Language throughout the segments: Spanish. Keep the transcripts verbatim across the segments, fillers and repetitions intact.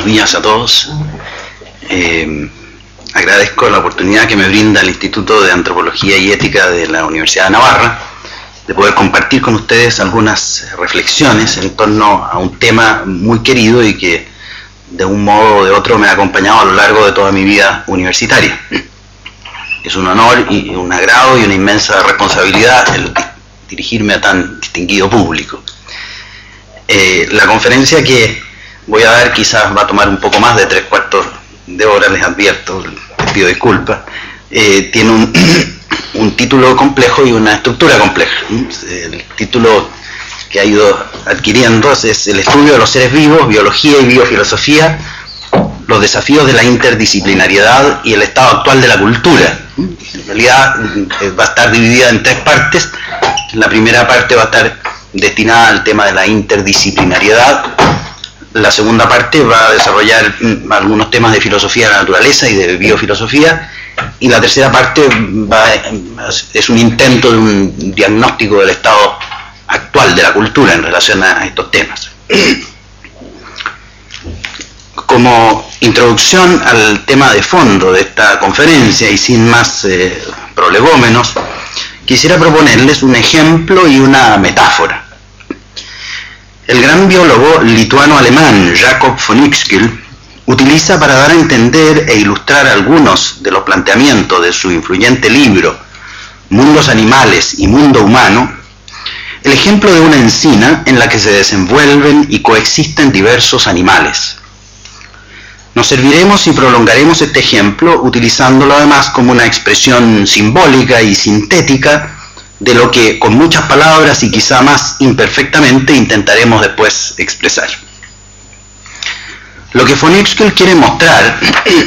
días a todos. Eh, agradezco la oportunidad que me brinda el Instituto de Antropología y Ética de la Universidad de Navarra de poder compartir con ustedes algunas reflexiones en torno a un tema muy querido y que de un modo o de otro me ha acompañado a lo largo de toda mi vida universitaria. Es un honor y un agrado y una inmensa responsabilidad el dirigirme a tan distinguido público. Eh, la conferencia que voy a dar quizás va a tomar un poco más de tres cuartos de hora, les advierto, les pido disculpas. Eh, tiene un, un título complejo y una estructura compleja. El título que ha ido adquiriendo es El estudio de los seres vivos, biología y biofilosofía, los desafíos de la interdisciplinariedad y el estado actual de la cultura. En realidad va a estar dividida en tres partes. La primera parte va a estar destinada al tema de la interdisciplinariedad. La segunda parte va a desarrollar algunos temas de filosofía de la naturaleza y de biofilosofía. Y la tercera parte va a, es un intento de un diagnóstico del estado actual de la cultura en relación a estos temas. Como introducción al tema de fondo de esta conferencia y sin más eh, prolegómenos, quisiera proponerles un ejemplo y una metáfora. El gran biólogo lituano-alemán Jakob von Uexküll utiliza para dar a entender e ilustrar algunos de los planteamientos de su influyente libro Mundos Animales y Mundo Humano el ejemplo de una encina en la que se desenvuelven y coexisten diversos animales. Nos serviremos y prolongaremos este ejemplo utilizándolo además como una expresión simbólica y sintética de lo que con muchas palabras y quizá más imperfectamente intentaremos después expresar. Lo que von Uexküll quiere mostrar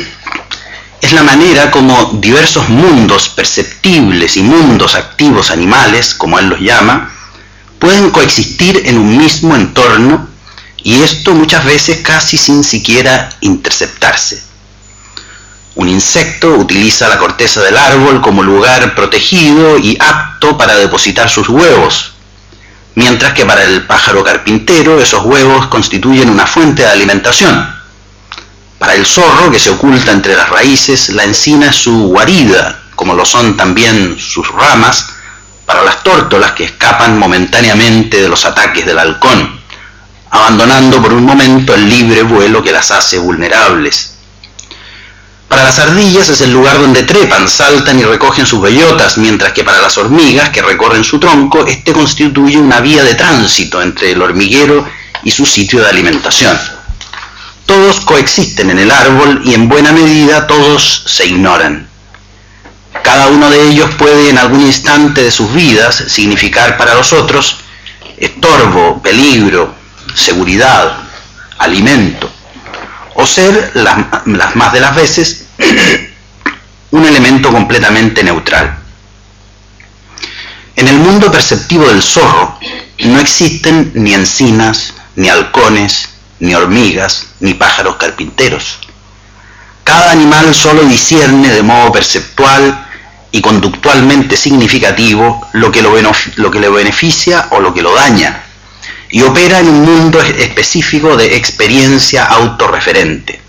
es la manera como diversos mundos perceptibles y mundos activos animales, como él los llama, pueden coexistir en un mismo entorno, y esto muchas veces casi sin siquiera interceptarse. Un insecto utiliza la corteza del árbol como lugar protegido y apto para depositar sus huevos, mientras que para el pájaro carpintero esos huevos constituyen una fuente de alimentación. Para el zorro, que se oculta entre las raíces, la encina es su guarida, como lo son también sus ramas, para las tórtolas que escapan momentáneamente de los ataques del halcón, abandonando por un momento el libre vuelo que las hace vulnerables. Para las ardillas es el lugar donde trepan, saltan y recogen sus bellotas, mientras que para las hormigas que recorren su tronco, este constituye una vía de tránsito entre el hormiguero y su sitio de alimentación. Todos coexisten en el árbol y en buena medida todos se ignoran. Cada uno de ellos puede en algún instante de sus vidas significar para los otros estorbo, peligro, seguridad, alimento, o ser, las, las más de las veces, un elemento completamente neutral. En el mundo perceptivo del zorro no existen ni encinas, ni halcones, ni hormigas, ni pájaros carpinteros. Cada animal solo discierne de modo perceptual y conductualmente significativo lo que lo, lo que le beneficia o lo que lo daña, y opera en un mundo específico de experiencia autorreferente.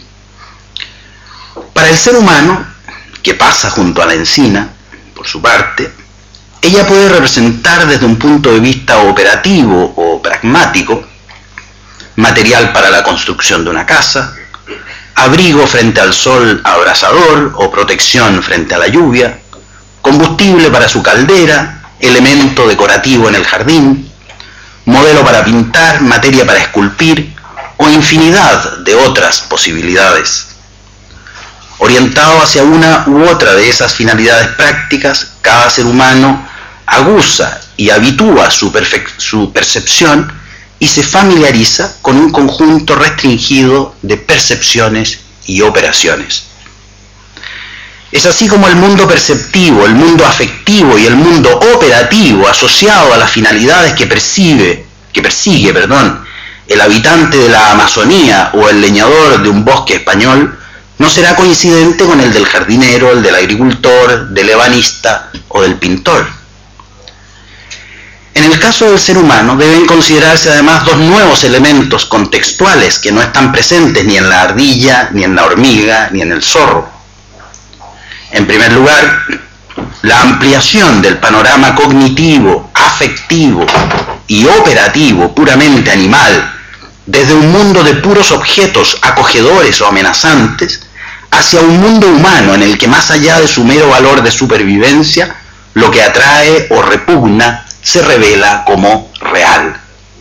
Para el ser humano, que pasa junto a la encina, por su parte, ella puede representar desde un punto de vista operativo o pragmático, material para la construcción de una casa, abrigo frente al sol abrasador o protección frente a la lluvia, combustible para su caldera, elemento decorativo en el jardín, modelo para pintar, materia para esculpir o infinidad de otras posibilidades. Orientado hacia una u otra de esas finalidades prácticas, cada ser humano aguza y habitúa su, su percepción y se familiariza con un conjunto restringido de percepciones y operaciones. Es así como el mundo perceptivo, el mundo afectivo y el mundo operativo asociado a las finalidades que percibe, que persigue, perdón, el habitante de la Amazonía o el leñador de un bosque español no será coincidente con el del jardinero, el del agricultor, del ebanista o del pintor. En el caso del ser humano deben considerarse además dos nuevos elementos contextuales que no están presentes ni en la ardilla, ni en la hormiga, ni en el zorro. En primer lugar, la ampliación del panorama cognitivo, afectivo y operativo puramente animal, desde un mundo de puros objetos acogedores o amenazantes, hacia un mundo humano en el que, más allá de su mero valor de supervivencia, lo que atrae o repugna se revela como real.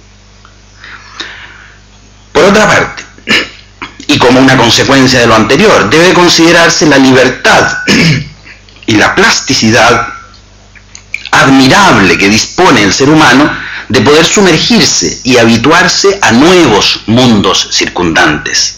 Por otra parte, y como una consecuencia de lo anterior, debe considerarse la libertad y la plasticidad admirable que dispone el ser humano de poder sumergirse y habituarse a nuevos mundos circundantes.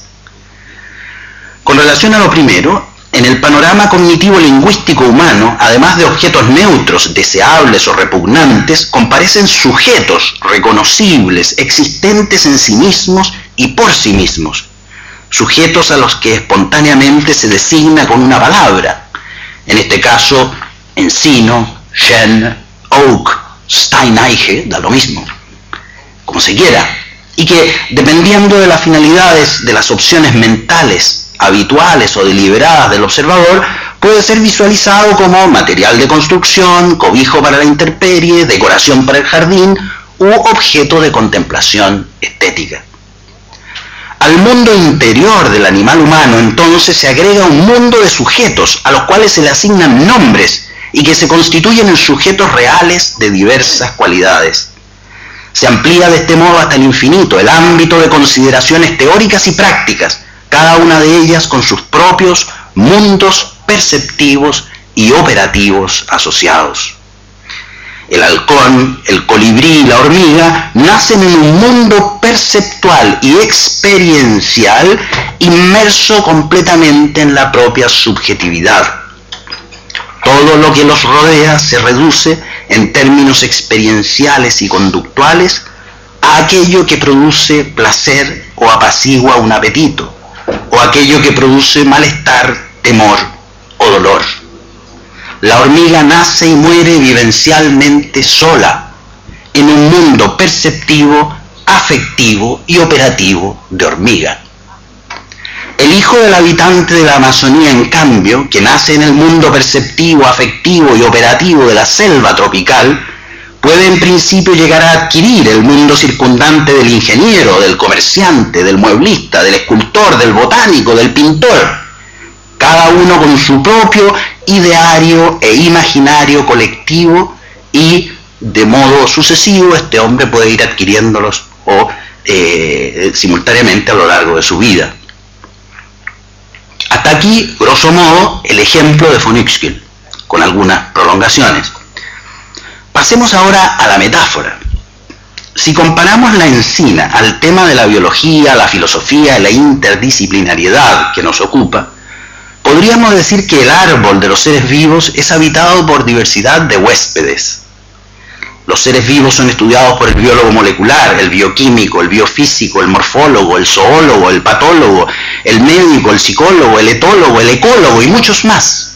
Con relación a lo primero, en el panorama cognitivo-lingüístico humano, además de objetos neutros, deseables o repugnantes, comparecen sujetos reconocibles, existentes en sí mismos y por sí mismos, sujetos a los que espontáneamente se designa con una palabra, en este caso, encino, shen, oak, Steineiche, da lo mismo, como se quiera, y que, dependiendo de las finalidades de las opciones mentales, habituales o deliberadas del observador, puede ser visualizado como material de construcción, cobijo para la intemperie, decoración para el jardín u objeto de contemplación estética. Al mundo interior del animal humano, entonces, se agrega un mundo de sujetos a los cuales se le asignan nombres y que se constituyen en sujetos reales de diversas cualidades. Se amplía de este modo hasta el infinito el ámbito de consideraciones teóricas y prácticas, cada una de ellas con sus propios mundos perceptivos y operativos asociados. El halcón, el colibrí y la hormiga nacen en un mundo perceptual y experiencial inmerso completamente en la propia subjetividad. Todo lo que los rodea se reduce, en términos experienciales y conductuales, a aquello que produce placer o apacigua un apetito, o aquello que produce malestar, temor o dolor. La hormiga nace y muere vivencialmente sola, en un mundo perceptivo, afectivo y operativo de hormiga. El hijo del habitante de la Amazonía, en cambio, que nace en el mundo perceptivo, afectivo y operativo de la selva tropical, puede en principio llegar a adquirir el mundo circundante del ingeniero, del comerciante, del mueblista, del escultor, del botánico, del pintor, cada uno con su propio ideario e imaginario colectivo, y de modo sucesivo este hombre puede ir adquiriéndolos o eh, simultáneamente a lo largo de su vida. Hasta aquí, grosso modo, el ejemplo de von Uexküll, con algunas prolongaciones. Pasemos ahora a la metáfora. Si comparamos la encina al tema de la biología, la filosofía y la interdisciplinariedad que nos ocupa, podríamos decir que el árbol de los seres vivos es habitado por diversidad de huéspedes. Los seres vivos son estudiados por el biólogo molecular, el bioquímico, el biofísico, el morfólogo, el zoólogo, el patólogo, el médico, el psicólogo, el etólogo, el ecólogo y muchos más.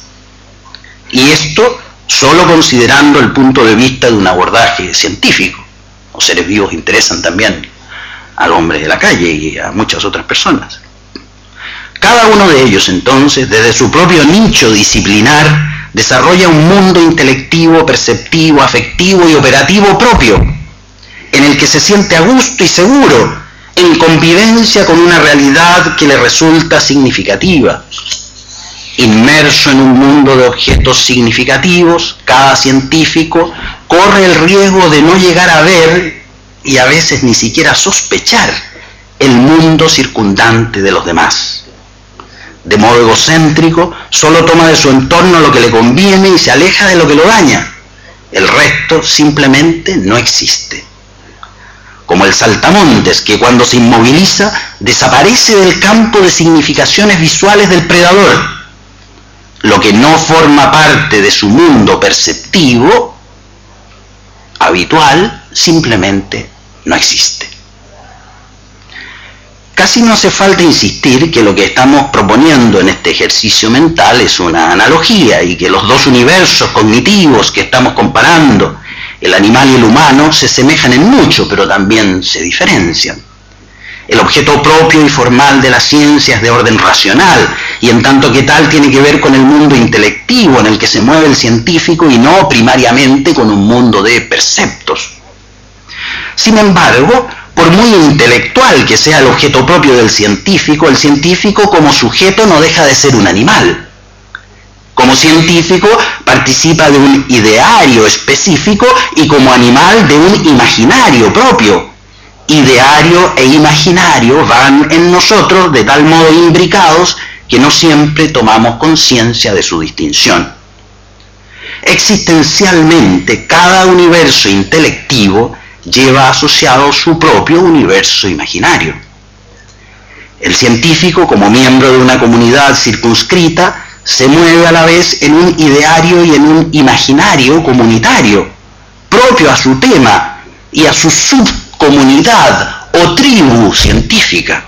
Y esto solo considerando el punto de vista de un abordaje científico. Los seres vivos interesan también al hombre de la calle y a muchas otras personas. Cada uno de ellos, entonces, desde su propio nicho disciplinar, desarrolla un mundo intelectivo, perceptivo, afectivo y operativo propio, en el que se siente a gusto y seguro, en convivencia con una realidad que le resulta significativa. Inmerso en un mundo de objetos significativos, cada científico corre el riesgo de no llegar a ver, y a veces ni siquiera sospechar, el mundo circundante de los demás. De modo egocéntrico, solo toma de su entorno lo que le conviene y se aleja de lo que lo daña. El resto simplemente no existe. Como el saltamontes, que cuando se inmoviliza, desaparece del campo de significaciones visuales del predador. Lo que no forma parte de su mundo perceptivo habitual simplemente no existe. Casi no hace falta insistir que lo que estamos proponiendo en este ejercicio mental es una analogía y que los dos universos cognitivos que estamos comparando, el animal y el humano, se semejan en mucho, pero también se diferencian. El objeto propio y formal de la ciencia es de orden racional, y en tanto que tal tiene que ver con el mundo intelectivo en el que se mueve el científico y no primariamente con un mundo de perceptos. Sin embargo, por muy intelectual que sea el objeto propio del científico, el científico como sujeto no deja de ser un animal. Como científico participa de un ideario específico y como animal de un imaginario propio. Ideario e imaginario van en nosotros de tal modo imbricados que no siempre tomamos conciencia de su distinción. Existencialmente, cada universo intelectivo lleva asociado su propio universo imaginario. El científico, como miembro de una comunidad circunscrita, se mueve a la vez en un ideario y en un imaginario comunitario, propio a su tema y a su subcomunidad o tribu científica.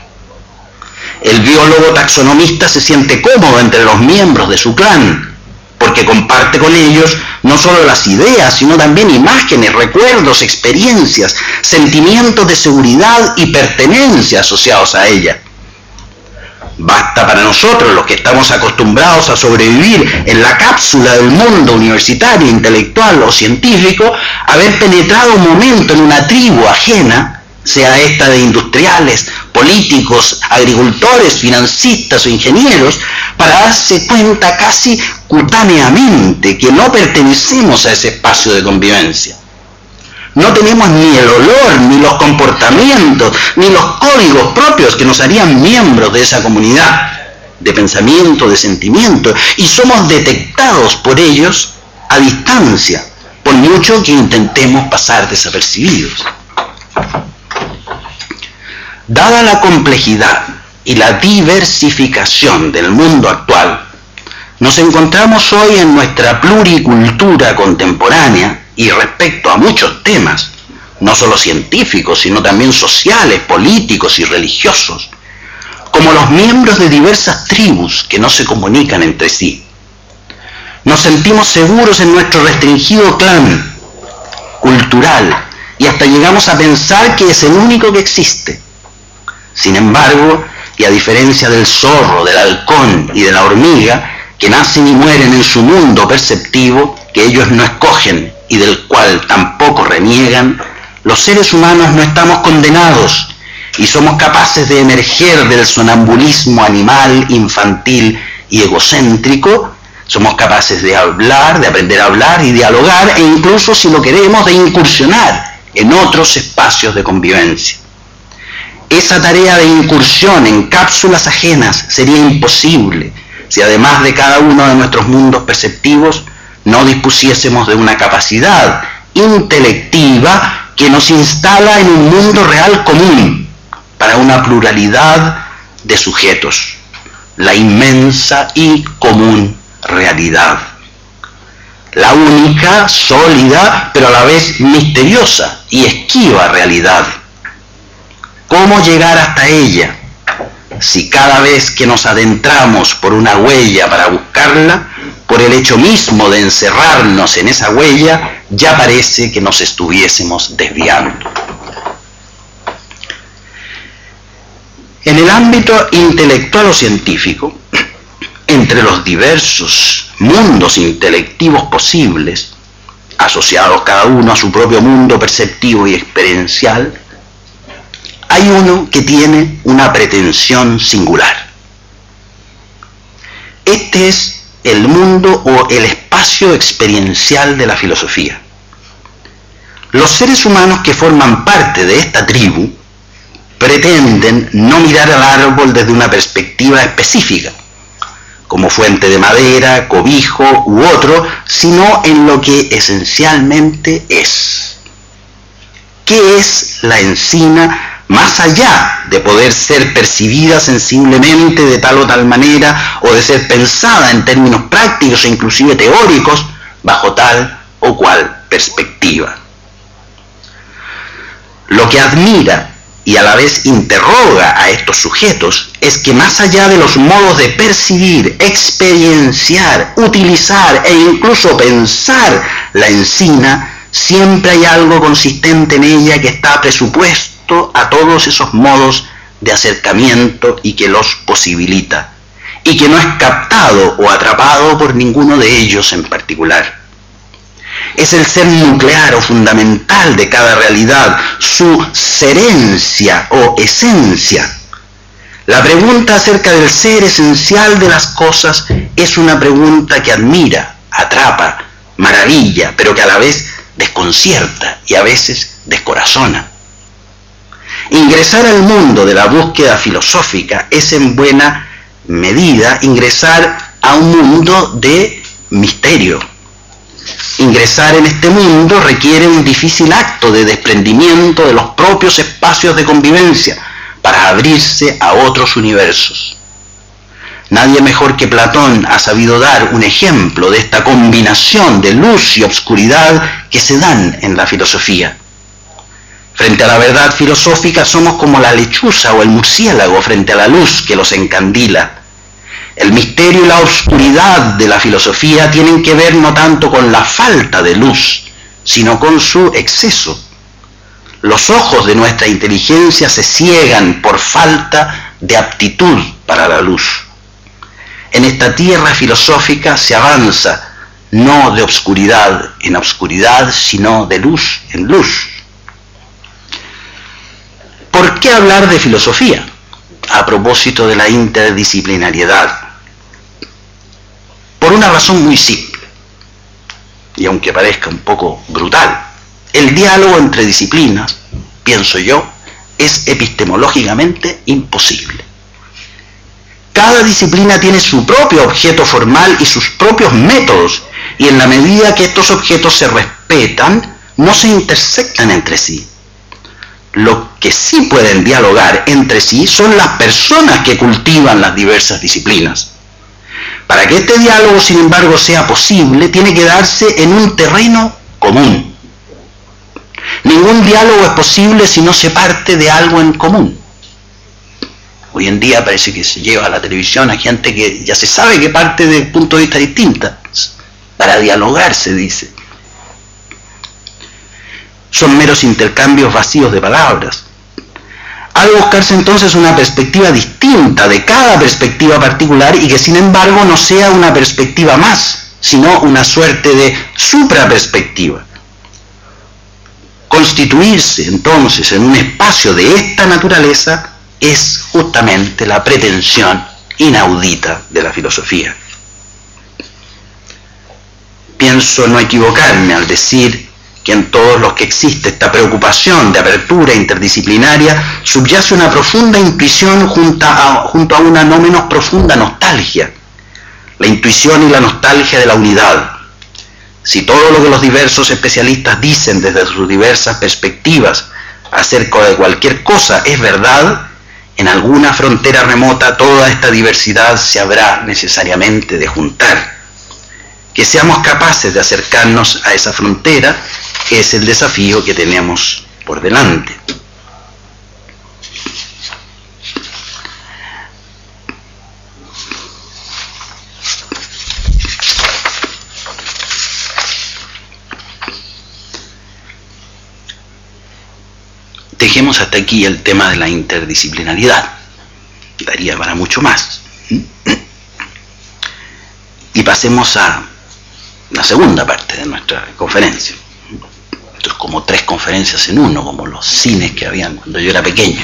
El biólogo taxonomista se siente cómodo entre los miembros de su clan, porque comparte con ellos no solo las ideas, sino también imágenes, recuerdos, experiencias, sentimientos de seguridad y pertenencia asociados a ella. Basta para nosotros, los que estamos acostumbrados a sobrevivir en la cápsula del mundo universitario, intelectual o científico, haber penetrado un momento en una tribu ajena, sea esta de industriales, políticos, agricultores, financistas o ingenieros, para darse cuenta casi cutáneamente que no pertenecemos a ese espacio de convivencia. No tenemos ni el olor, ni los comportamientos, ni los códigos propios que nos harían miembros de esa comunidad de pensamiento, de sentimiento, y somos detectados por ellos a distancia, por mucho que intentemos pasar desapercibidos. Dada la complejidad y la diversificación del mundo actual, nos encontramos hoy en nuestra pluricultura contemporánea y respecto a muchos temas, no solo científicos, sino también sociales, políticos y religiosos, como los miembros de diversas tribus que no se comunican entre sí. Nos sentimos seguros en nuestro restringido clan cultural y hasta llegamos a pensar que es el único que existe. Sin embargo, y a diferencia del zorro, del halcón y de la hormiga, que nacen y mueren en su mundo perceptivo, que ellos no escogen y del cual tampoco reniegan, los seres humanos no estamos condenados y somos capaces de emerger del sonambulismo animal, infantil y egocéntrico. Somos capaces de hablar, de aprender a hablar y dialogar, e incluso, si lo queremos, de incursionar en otros espacios de convivencia. Esa tarea de incursión en cápsulas ajenas sería imposible si además de cada uno de nuestros mundos perceptivos no dispusiésemos de una capacidad intelectiva que nos instala en un mundo real común para una pluralidad de sujetos, la inmensa y común realidad. La única, sólida, pero a la vez misteriosa y esquiva realidad. ¿Cómo llegar hasta ella? Si cada vez que nos adentramos por una huella para buscarla, por el hecho mismo de encerrarnos en esa huella, ya parece que nos estuviésemos desviando. En el ámbito intelectual o científico, entre los diversos mundos intelectivos posibles, asociados cada uno a su propio mundo perceptivo y experiencial, hay uno que tiene una pretensión singular. Este es el mundo o el espacio experiencial de la filosofía. Los seres humanos que forman parte de esta tribu pretenden no mirar al árbol desde una perspectiva específica, como fuente de madera, cobijo u otro, sino en lo que esencialmente es. ¿Qué es la encina más allá de poder ser percibida sensiblemente de tal o tal manera o de ser pensada en términos prácticos e inclusive teóricos bajo tal o cual perspectiva? Lo que admira y a la vez interroga a estos sujetos es que más allá de los modos de percibir, experienciar, utilizar e incluso pensar la encina, siempre hay algo consistente en ella que está presupuesto a todos esos modos de acercamiento y que los posibilita, y que no es captado o atrapado por ninguno de ellos en particular. Es el ser nuclear o fundamental de cada realidad, su serencia o esencia. La pregunta acerca del ser esencial de las cosas es una pregunta que admira, atrapa, maravilla, pero que a la vez desconcierta y a veces descorazona. Ingresar al mundo de la búsqueda filosófica es en buena medida ingresar a un mundo de misterio. Ingresar en este mundo requiere un difícil acto de desprendimiento de los propios espacios de convivencia para abrirse a otros universos. Nadie mejor que Platón ha sabido dar un ejemplo de esta combinación de luz y obscuridad que se dan en la filosofía. Frente a la verdad filosófica somos como la lechuza o el murciélago frente a la luz que los encandila. El misterio y la oscuridad de la filosofía tienen que ver no tanto con la falta de luz, sino con su exceso. Los ojos de nuestra inteligencia se ciegan por falta de aptitud para la luz. En esta tierra filosófica se avanza no de obscuridad en obscuridad, sino de luz en luz. ¿Por qué hablar de filosofía? A propósito de la interdisciplinariedad. Por una razón muy simple, y aunque parezca un poco brutal, el diálogo entre disciplinas, pienso yo, es epistemológicamente imposible. Cada disciplina tiene su propio objeto formal y sus propios métodos, y en la medida que estos objetos se respetan, no se intersectan entre sí. Lo que sí pueden dialogar entre sí son las personas que cultivan las diversas disciplinas. Para que este diálogo, sin embargo, sea posible, tiene que darse en un terreno común. Ningún diálogo es posible si no se parte de algo en común. Hoy en día parece que se lleva a la televisión a gente que ya se sabe que parte de puntos de vista distintos. Para dialogar, se dice. Son meros intercambios vacíos de palabras. Ha de buscarse entonces una perspectiva distinta de cada perspectiva particular y que sin embargo no sea una perspectiva más, sino una suerte de supraperspectiva. Constituirse entonces en un espacio de esta naturaleza es justamente la pretensión inaudita de la filosofía. Pienso no equivocarme al decir que en todos los que existe esta preocupación de apertura interdisciplinaria subyace una profunda intuición junto a, junto a una no menos profunda nostalgia, la intuición y la nostalgia de la unidad. Si todo lo que los diversos especialistas dicen desde sus diversas perspectivas acerca de cualquier cosa es verdad, en alguna frontera remota toda esta diversidad se habrá necesariamente de juntar. Que seamos capaces de acercarnos a esa frontera es el desafío que tenemos por delante. Dejemos hasta aquí el tema de la interdisciplinariedad. Daría para mucho más. Y pasemos a la segunda parte de nuestra conferencia. Esto es como tres conferencias en uno, como los cines que habían cuando yo era pequeño.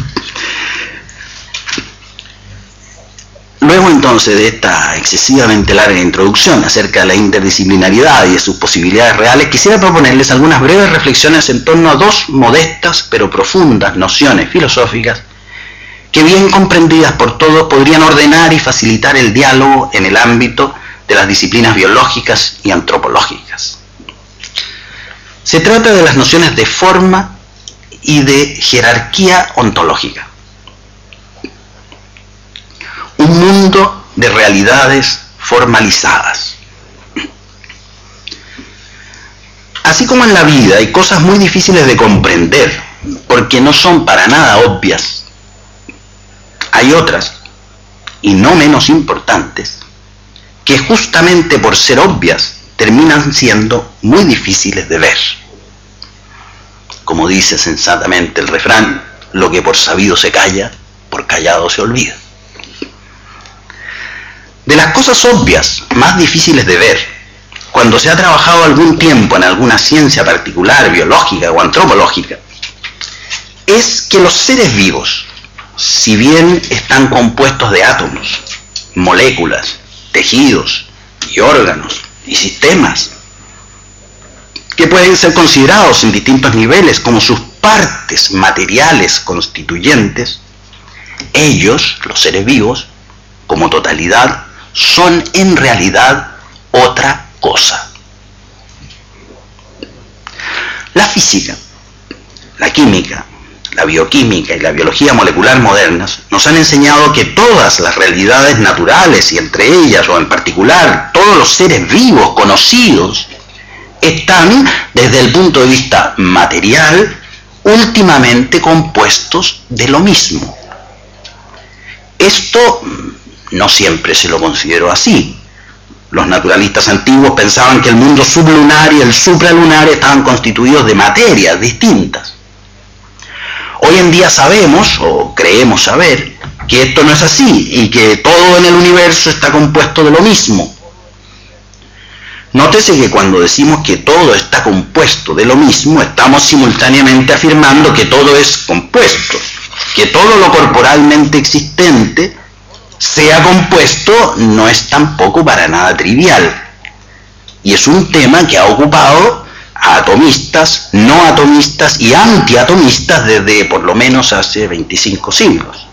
Luego entonces de esta excesivamente larga introducción acerca de la interdisciplinariedad y de sus posibilidades reales, quisiera proponerles algunas breves reflexiones en torno a dos modestas pero profundas nociones filosóficas que, bien comprendidas por todos, podrían ordenar y facilitar el diálogo en el ámbito de las disciplinas biológicas y antropológicas. Se trata de las nociones de forma y de jerarquía ontológica. Un mundo de realidades formalizadas. Así como en la vida hay cosas muy difíciles de comprender porque no son para nada obvias. Hay otras, y no menos importantes, que justamente por ser obvias terminan siendo muy difíciles de ver. Como dice sensatamente el refrán, lo que por sabido se calla, por callado se olvida. De las cosas obvias, más difíciles de ver, cuando se ha trabajado algún tiempo en alguna ciencia particular, biológica o antropológica, es que los seres vivos, si bien están compuestos de átomos, moléculas, tejidos y órganos y sistemas, que pueden ser considerados en distintos niveles como sus partes materiales constituyentes, ellos, los seres vivos, como totalidad, son en realidad otra cosa. La física, la química, la bioquímica y la biología molecular modernas nos han enseñado que todas las realidades naturales, y entre ellas o en particular todos los seres vivos conocidos, están desde el punto de vista material últimamente compuestos de lo mismo. Esto no siempre se lo consideró así. Los naturalistas antiguos pensaban que el mundo sublunar y el supralunar estaban constituidos de materias distintas. Hoy en día sabemos, o creemos saber, que esto no es así y que todo en el universo está compuesto de lo mismo. Nótese que cuando decimos que todo está compuesto de lo mismo, estamos simultáneamente afirmando que todo es compuesto, que todo lo corporalmente existente sea compuesto no es tampoco para nada trivial. Y es un tema que ha ocupado a atomistas, no atomistas y antiatomistas desde por lo menos hace veinticinco siglos.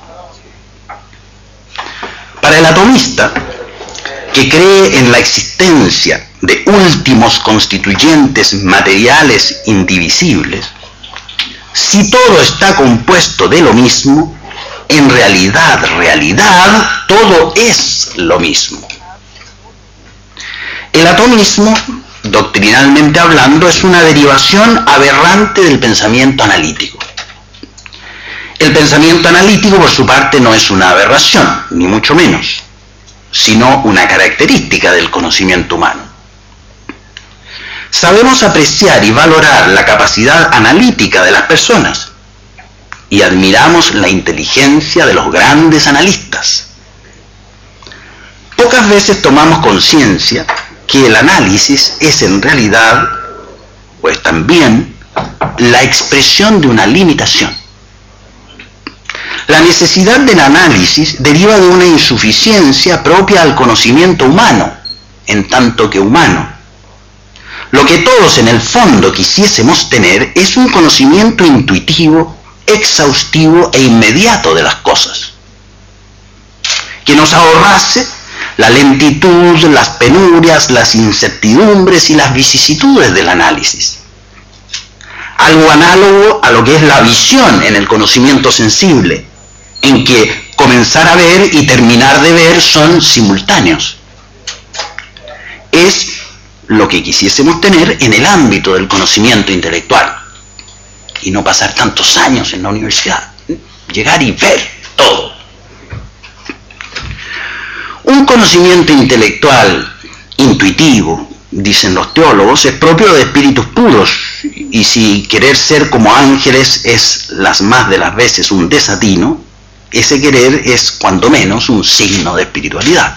Para el atomista, que cree en la existencia de últimos constituyentes materiales indivisibles, si todo está compuesto de lo mismo, en realidad, realidad, todo es lo mismo. El atomismo, doctrinalmente hablando, es una derivación aberrante del pensamiento analítico. El pensamiento analítico, por su parte, no es una aberración, ni mucho menos, sino una característica del conocimiento humano. Sabemos apreciar y valorar la capacidad analítica de las personas y admiramos la inteligencia de los grandes analistas. Pocas veces tomamos conciencia que el análisis es en realidad, pues también, la expresión de una limitación. La necesidad del análisis deriva de una insuficiencia propia al conocimiento humano, en tanto que humano. Lo que todos en el fondo quisiésemos tener es un conocimiento intuitivo, exhaustivo e inmediato de las cosas, que nos ahorrase la lentitud, las penurias, las incertidumbres y las vicisitudes del análisis. Algo análogo a lo que es la visión en el conocimiento sensible, en que comenzar a ver y terminar de ver son simultáneos. Es lo que quisiésemos tener en el ámbito del conocimiento intelectual y no pasar tantos años en la universidad, llegar y ver todo. Un conocimiento intelectual intuitivo, dicen los teólogos, es propio de espíritus puros, y si querer ser como ángeles es las más de las veces un desatino, ese querer es cuando menos un signo de espiritualidad.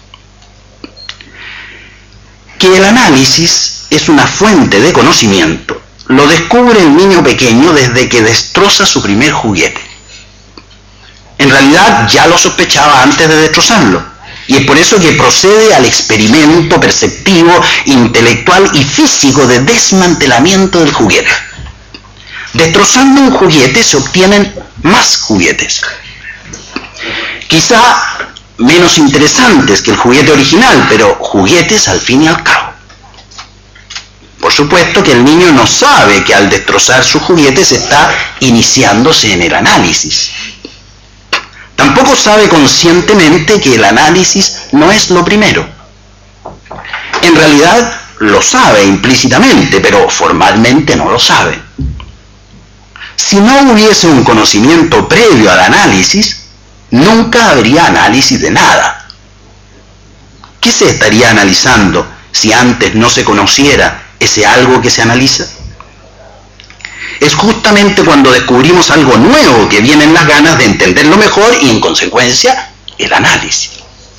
Que el análisis es una fuente de conocimiento lo descubre el niño pequeño desde que destroza su primer juguete. En realidad ya lo sospechaba antes de destrozarlo, y es por eso que procede al experimento perceptivo, intelectual y físico de desmantelamiento del juguete. Destrozando un juguete se obtienen más juguetes, quizá menos interesantes que el juguete original, pero juguetes al fin y al cabo. Por supuesto que el niño no sabe que al destrozar sus juguetes está iniciándose en el análisis. Tampoco sabe conscientemente que el análisis no es lo primero. En realidad lo sabe implícitamente, pero formalmente no lo sabe. Si no hubiese un conocimiento previo al análisis, nunca habría análisis de nada. ¿Qué se estaría analizando si antes no se conociera ese algo que se analiza? Es justamente cuando descubrimos algo nuevo que vienen las ganas de entenderlo mejor y, en consecuencia, el análisis.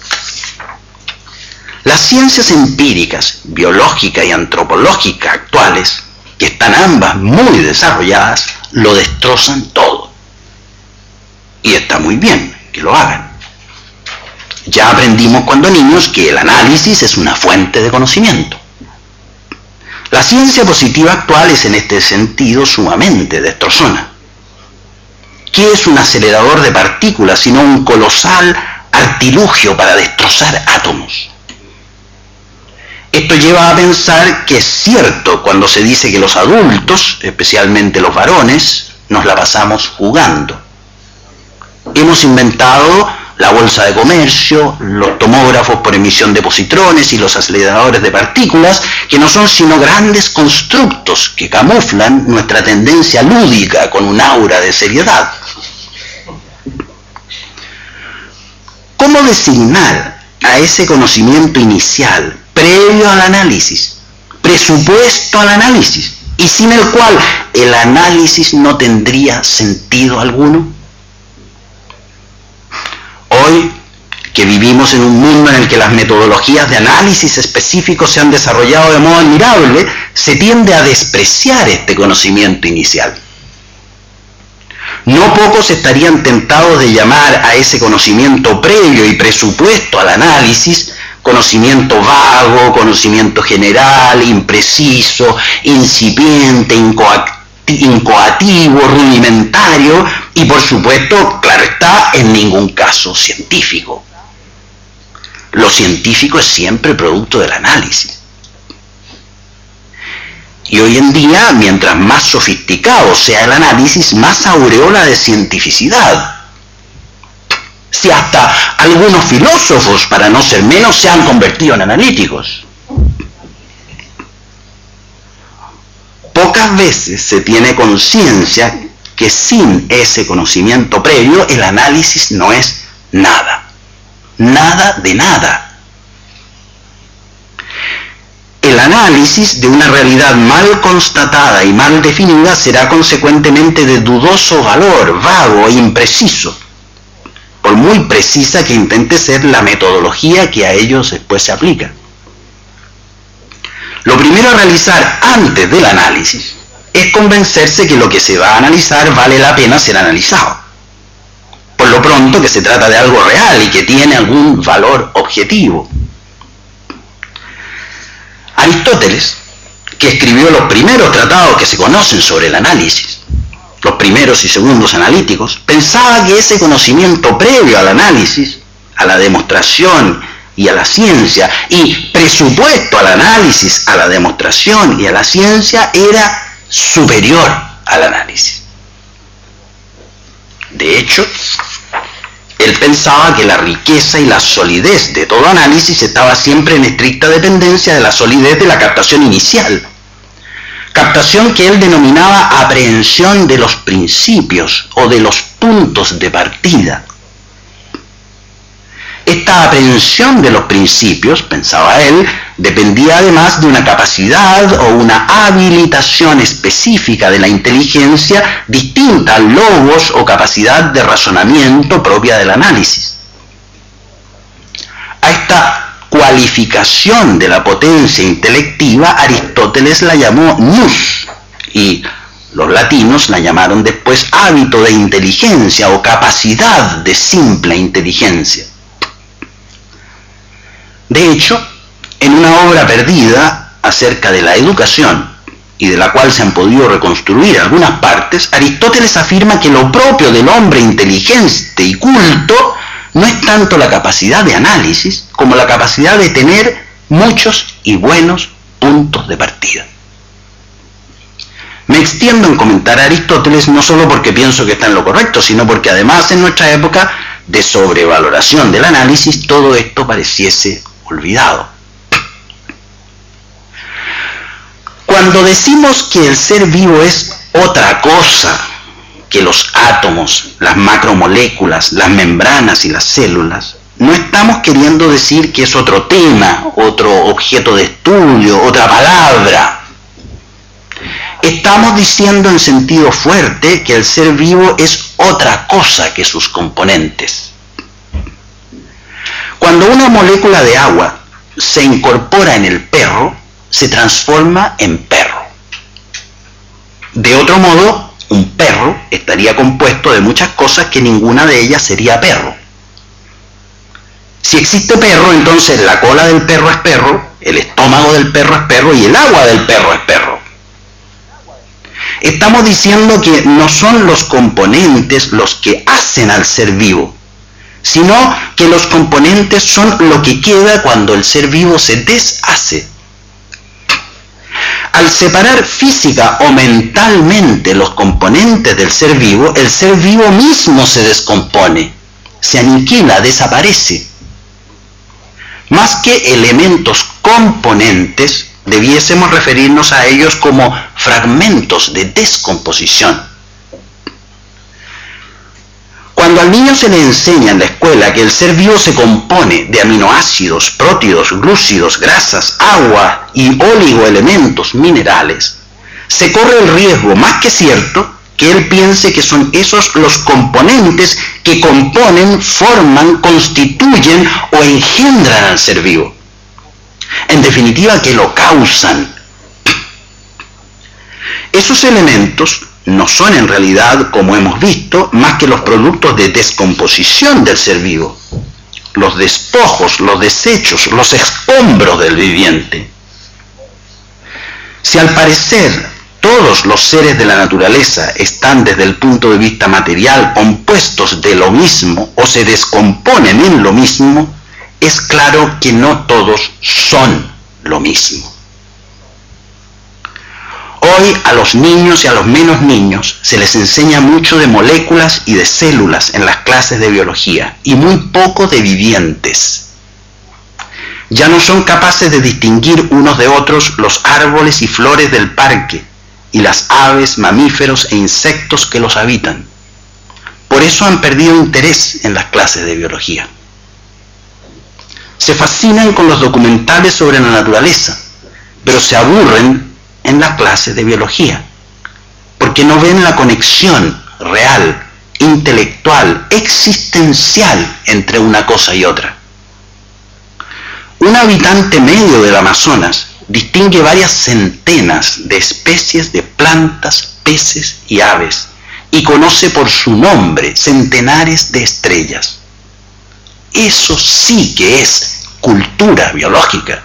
Las ciencias empíricas, biológica y antropológica actuales, que están ambas muy desarrolladas, lo destrozan todo. Y está muy bien que lo hagan. Ya aprendimos cuando niños que el análisis es una fuente de conocimiento. La ciencia positiva actual es en este sentido sumamente destrozona. ¿Qué es un acelerador de partículas sino un colosal artilugio para destrozar átomos? Esto lleva a pensar que es cierto cuando se dice que los adultos, especialmente los varones, nos la pasamos jugando. Hemos inventado la bolsa de comercio, los tomógrafos por emisión de positrones y los aceleradores de partículas, que no son sino grandes constructos que camuflan nuestra tendencia lúdica con un aura de seriedad. ¿Cómo designar a ese conocimiento inicial, previo al análisis, presupuesto al análisis, y sin el cual el análisis no tendría sentido alguno? Hoy, que vivimos en un mundo en el que las metodologías de análisis específicos se han desarrollado de modo admirable, se tiende a despreciar este conocimiento inicial. No pocos estarían tentados de llamar a ese conocimiento previo y presupuesto al análisis conocimiento vago, conocimiento general, impreciso, incipiente, incoativo, rudimentario y, por supuesto, claro está, en ningún caso científico. Lo científico es siempre producto del análisis. Y hoy en día, mientras más sofisticado sea el análisis, más aureola de cientificidad. Si hasta algunos filósofos, para no ser menos, se han convertido en analíticos. Pocas veces se tiene conciencia que sin ese conocimiento previo el análisis no es nada. Nada de nada. El análisis de una realidad mal constatada y mal definida será consecuentemente de dudoso valor, vago e impreciso, por muy precisa que intente ser la metodología que a ellos después se aplica. Lo primero a realizar antes del análisis es convencerse que lo que se va a analizar vale la pena ser analizado. Por lo pronto que se trata de algo real y que tiene algún valor objetivo. Aristóteles, que escribió los primeros tratados que se conocen sobre el análisis, los primeros y segundos analíticos, pensaba que ese conocimiento previo al análisis, a la demostración y a la ciencia, y presupuesto al análisis, a la demostración y a la ciencia, era superior al análisis. De hecho, él pensaba que la riqueza y la solidez de todo análisis estaba siempre en estricta dependencia de la solidez de la captación inicial. Captación que él denominaba aprehensión de los principios o de los puntos de partida. Esta aprehensión de los principios, pensaba él, dependía además de una capacidad o una habilitación específica de la inteligencia distinta al logos o capacidad de razonamiento propia del análisis. A esta cualificación de la potencia intelectiva Aristóteles la llamó nous y los latinos la llamaron después hábito de inteligencia o capacidad de simple inteligencia. De hecho, en una obra perdida acerca de la educación y de la cual se han podido reconstruir algunas partes, Aristóteles afirma que lo propio del hombre inteligente y culto no es tanto la capacidad de análisis como la capacidad de tener muchos y buenos puntos de partida. Me extiendo en comentar a Aristóteles no solo porque pienso que está en lo correcto, sino porque además en nuestra época de sobrevaloración del análisis todo esto pareciese olvidado. Cuando decimos que el ser vivo es otra cosa que los átomos, las macromoléculas, las membranas y las células, no estamos queriendo decir que es otro tema, otro objeto de estudio, otra palabra. Estamos diciendo en sentido fuerte que el ser vivo es otra cosa que sus componentes. Cuando una molécula de agua se incorpora en el perro, se transforma en perro. De otro modo, un perro estaría compuesto de muchas cosas que ninguna de ellas sería perro. Si existe perro, entonces la cola del perro es perro, el estómago del perro es perro y el agua del perro es perro. Estamos diciendo que no son los componentes los que hacen al ser vivo, sino que los componentes son lo que queda cuando el ser vivo se deshace. Al separar física o mentalmente los componentes del ser vivo, el ser vivo mismo se descompone, se aniquila, desaparece. Más que elementos componentes, debiésemos referirnos a ellos como fragmentos de descomposición. Cuando al niño se le enseña en la escuela que el ser vivo se compone de aminoácidos, prótidos, glúcidos, grasas, agua y oligoelementos minerales, se corre el riesgo, más que cierto, que él piense que son esos los componentes que componen, forman, constituyen o engendran al ser vivo. En definitiva, que lo causan. Esos elementos no son en realidad, como hemos visto, más que los productos de descomposición del ser vivo, los despojos, los desechos, los escombros del viviente. Si al parecer todos los seres de la naturaleza están desde el punto de vista material compuestos de lo mismo o se descomponen en lo mismo, es claro que no todos son lo mismo. Hoy a los niños y a los menos niños se les enseña mucho de moléculas y de células en las clases de biología y muy poco de vivientes. Ya no son capaces de distinguir unos de otros los árboles y flores del parque y las aves, mamíferos e insectos que los habitan. Por eso han perdido interés en las clases de biología. Se fascinan con los documentales sobre la naturaleza, pero se aburren en las clases de biología, porque no ven la conexión real, intelectual, existencial entre una cosa y otra. Un habitante medio del Amazonas distingue varias centenas de especies de plantas, peces y aves, y conoce por su nombre centenares de estrellas. Eso sí que es cultura biológica.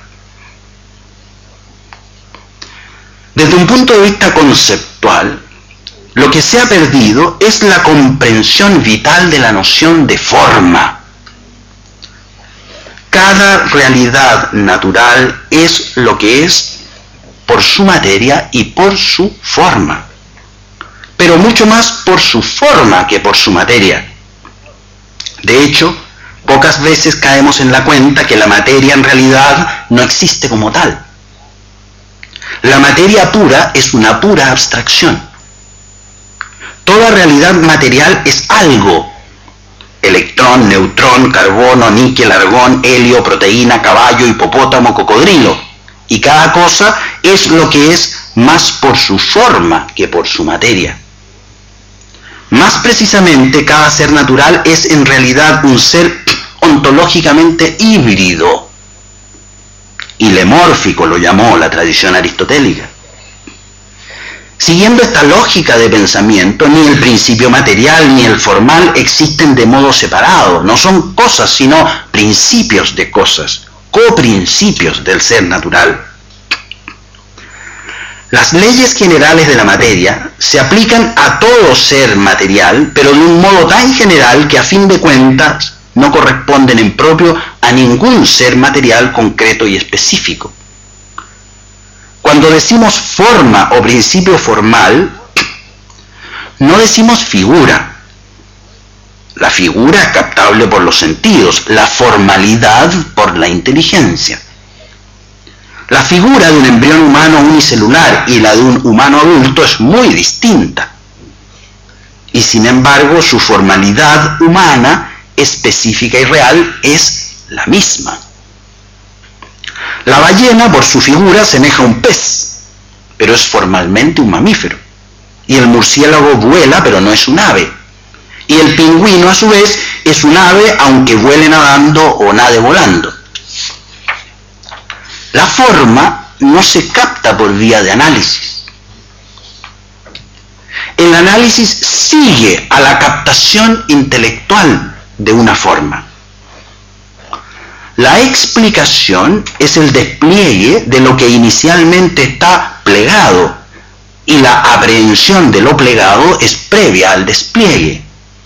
Desde un punto de vista conceptual, lo que se ha perdido es la comprensión vital de la noción de forma. Cada realidad natural es lo que es por su materia y por su forma, pero mucho más por su forma que por su materia. De hecho, pocas veces caemos en la cuenta que la materia en realidad no existe como tal. La materia pura es una pura abstracción. Toda realidad material es algo. Electrón, neutrón, carbono, níquel, argón, helio, proteína, caballo, hipopótamo, cocodrilo. Y cada cosa es lo que es más por su forma que por su materia. Más precisamente, cada ser natural es en realidad un ser ontológicamente híbrido. Ilemórfico lo llamó la tradición aristotélica. Siguiendo esta lógica de pensamiento, ni el principio material ni el formal existen de modo separado. No son cosas, sino principios de cosas, coprincipios del ser natural. Las leyes generales de la materia se aplican a todo ser material, pero de un modo tan general que a fin de cuentas no corresponden en propio a ningún ser material concreto y específico. Cuando decimos forma o principio formal, no decimos figura. La figura es captable por los sentidos, la formalidad por la inteligencia. La figura de un embrión humano unicelular y la de un humano adulto es muy distinta. y sin embargo su formalidad humana, específica y real, es la misma. La ballena, por su figura, semeja a un pez, pero es formalmente un mamífero. Y el murciélago vuela, pero no es un ave. Y el pingüino, a su vez, es un ave, aunque vuele nadando o nade volando. La forma no se capta por vía de análisis. El análisis sigue a la captación intelectual de una forma. La explicación es el despliegue de lo que inicialmente está plegado, y la aprehensión de lo plegado es previa al despliegue.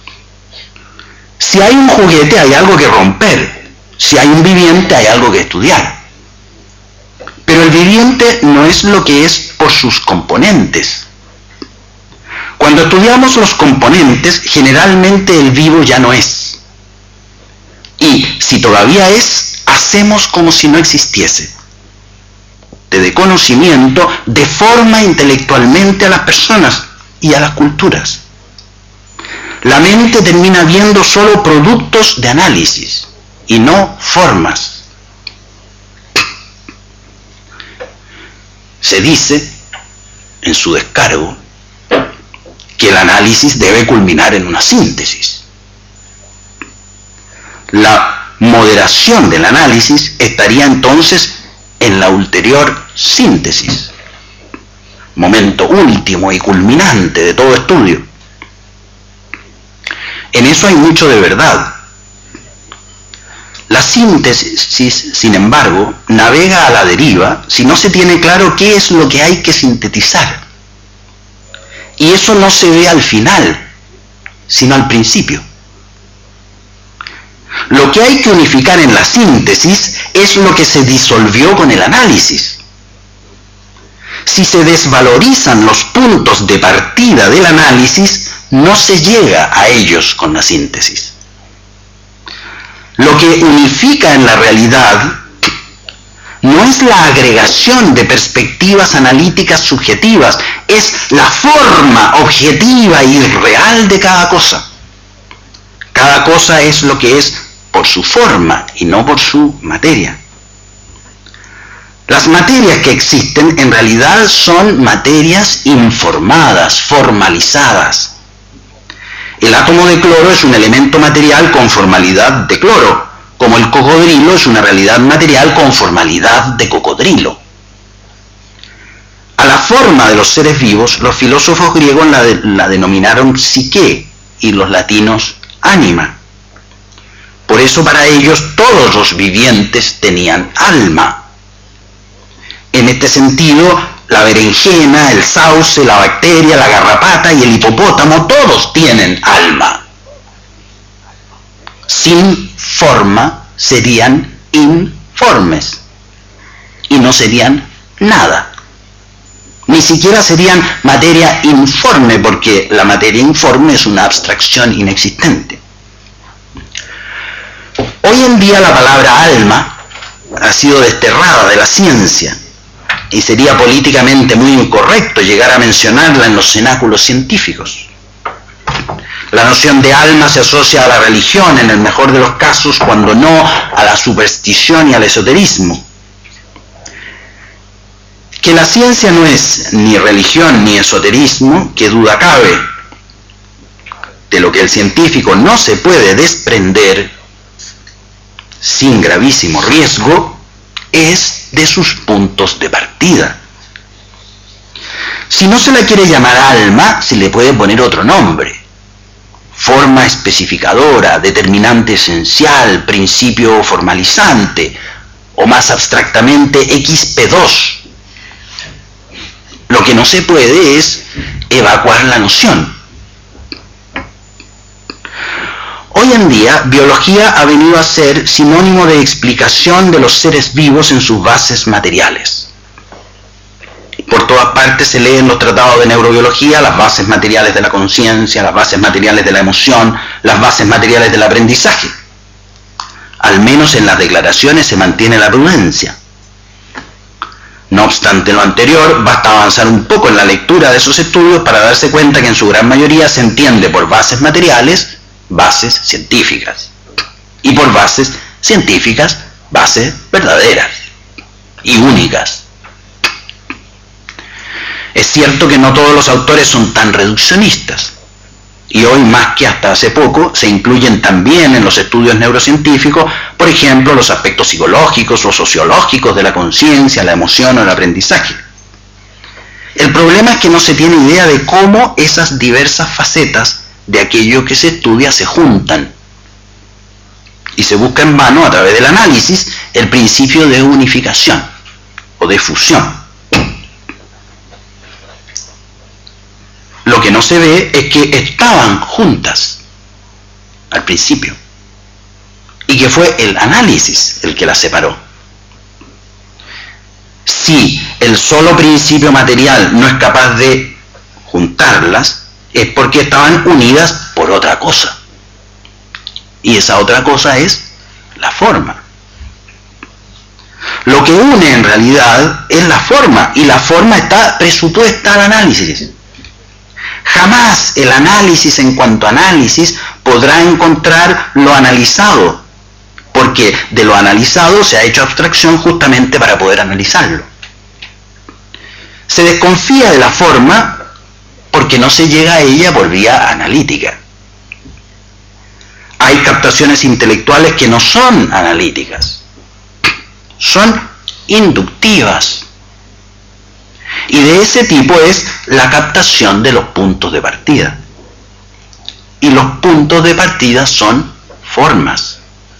Si hay un juguete, hay algo que romper. Si hay un viviente, hay algo que estudiar. Pero el viviente no es lo que es por sus componentes. Cuando estudiamos los componentes, generalmente el vivo ya no es. Y si todavía es, hacemos como si no existiese. De conocimiento deforma intelectualmente a las personas y a las culturas. La mente termina viendo solo productos de análisis y no formas. Se dice, en su descargo, que el análisis debe culminar en una síntesis. La moderación del análisis estaría entonces en la ulterior síntesis, momento último y culminante de todo estudio. En eso hay mucho de verdad. La síntesis, sin embargo, navega a la deriva si no se tiene claro qué es lo que hay que sintetizar. Y eso no se ve al final, sino al principio. Lo que hay que unificar en la síntesis es lo que se disolvió con el análisis. Si se desvalorizan los puntos de partida del análisis, no se llega a ellos con la síntesis. Lo que unifica en la realidad no es la agregación de perspectivas analíticas subjetivas, es la forma objetiva y real de cada cosa. Cada cosa es lo que es por su forma y no por su materia. Las materias que existen en realidad son materias informadas, formalizadas. El átomo de cloro es un elemento material con formalidad de cloro, como el cocodrilo es una realidad material con formalidad de cocodrilo. A la forma de los seres vivos, los filósofos griegos la, de, la denominaron psique y los latinos ánima. Por eso para ellos todos los vivientes tenían alma. En este sentido, la berenjena, el sauce, la bacteria, la garrapata y el hipopótamo, todos tienen alma. Sin forma serían informes y no serían nada. Ni siquiera serían materia informe, porque la materia informe es una abstracción inexistente. Hoy en día la palabra alma ha sido desterrada de la ciencia y sería políticamente muy incorrecto llegar a mencionarla en los cenáculos científicos. La noción de alma se asocia a la religión en el mejor de los casos, cuando no a la superstición y al esoterismo. Que la ciencia no es ni religión ni esoterismo, qué duda cabe. De lo que el científico no se puede desprender sin gravísimo riesgo es de sus puntos de partida. Si no se la quiere llamar alma, se le puede poner otro nombre: forma especificadora, determinante esencial, principio formalizante, o más abstractamente equis pe dos. Lo que no se puede es evacuar la noción. Hoy en día, biología ha venido a ser sinónimo de explicación de los seres vivos en sus bases materiales. Por todas partes se leen los tratados de neurobiología, las bases materiales de la conciencia, las bases materiales de la emoción, las bases materiales del aprendizaje. Al menos en las declaraciones se mantiene la prudencia. No obstante lo anterior, basta avanzar un poco en la lectura de esos estudios para darse cuenta que en su gran mayoría se entiende por bases materiales, bases científicas, y por bases científicas, bases verdaderas y únicas. Es cierto que no todos los autores son tan reduccionistas, y hoy más que hasta hace poco se incluyen también en los estudios neurocientíficos, por ejemplo, los aspectos psicológicos o sociológicos de la conciencia, la emoción o el aprendizaje. El problema es que no se tiene idea de cómo esas diversas facetas de aquello que se estudia se juntan, y se busca en vano a través del análisis el principio de unificación o de fusión. Lo que no se ve es que estaban juntas al principio y que fue el análisis el que las separó. Si el solo principio material no es capaz de juntarlas, es porque estaban unidas por otra cosa. Y esa otra cosa es la forma. Lo que une en realidad es la forma, y la forma está presupuesta al análisis. Jamás el análisis en cuanto a análisis podrá encontrar lo analizado, porque de lo analizado se ha hecho abstracción justamente para poder analizarlo. Se desconfía de la forma porque no se llega a ella por vía analítica. Hay captaciones intelectuales que no son analíticas, son inductivas. Y de ese tipo es la captación de los puntos de partida. Y los puntos de partida son formas.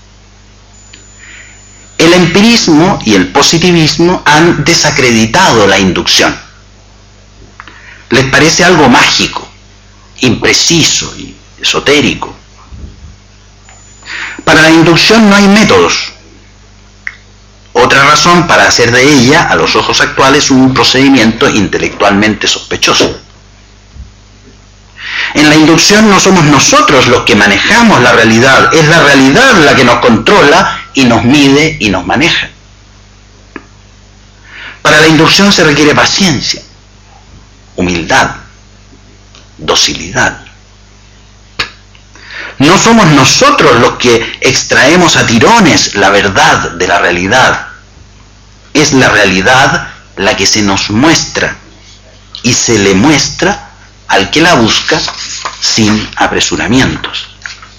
El empirismo y el positivismo han desacreditado la inducción. Les parece algo mágico, impreciso y esotérico. Para la inducción no hay métodos. Otra razón para hacer de ella, a los ojos actuales, un procedimiento intelectualmente sospechoso. En la inducción no somos nosotros los que manejamos la realidad, es la realidad la que nos controla y nos mide y nos maneja. Para la inducción se requiere paciencia, humildad, docilidad. No somos nosotros los que extraemos a tirones la verdad de la realidad. Es la realidad la que se nos muestra y se le muestra al que la busca sin apresuramientos.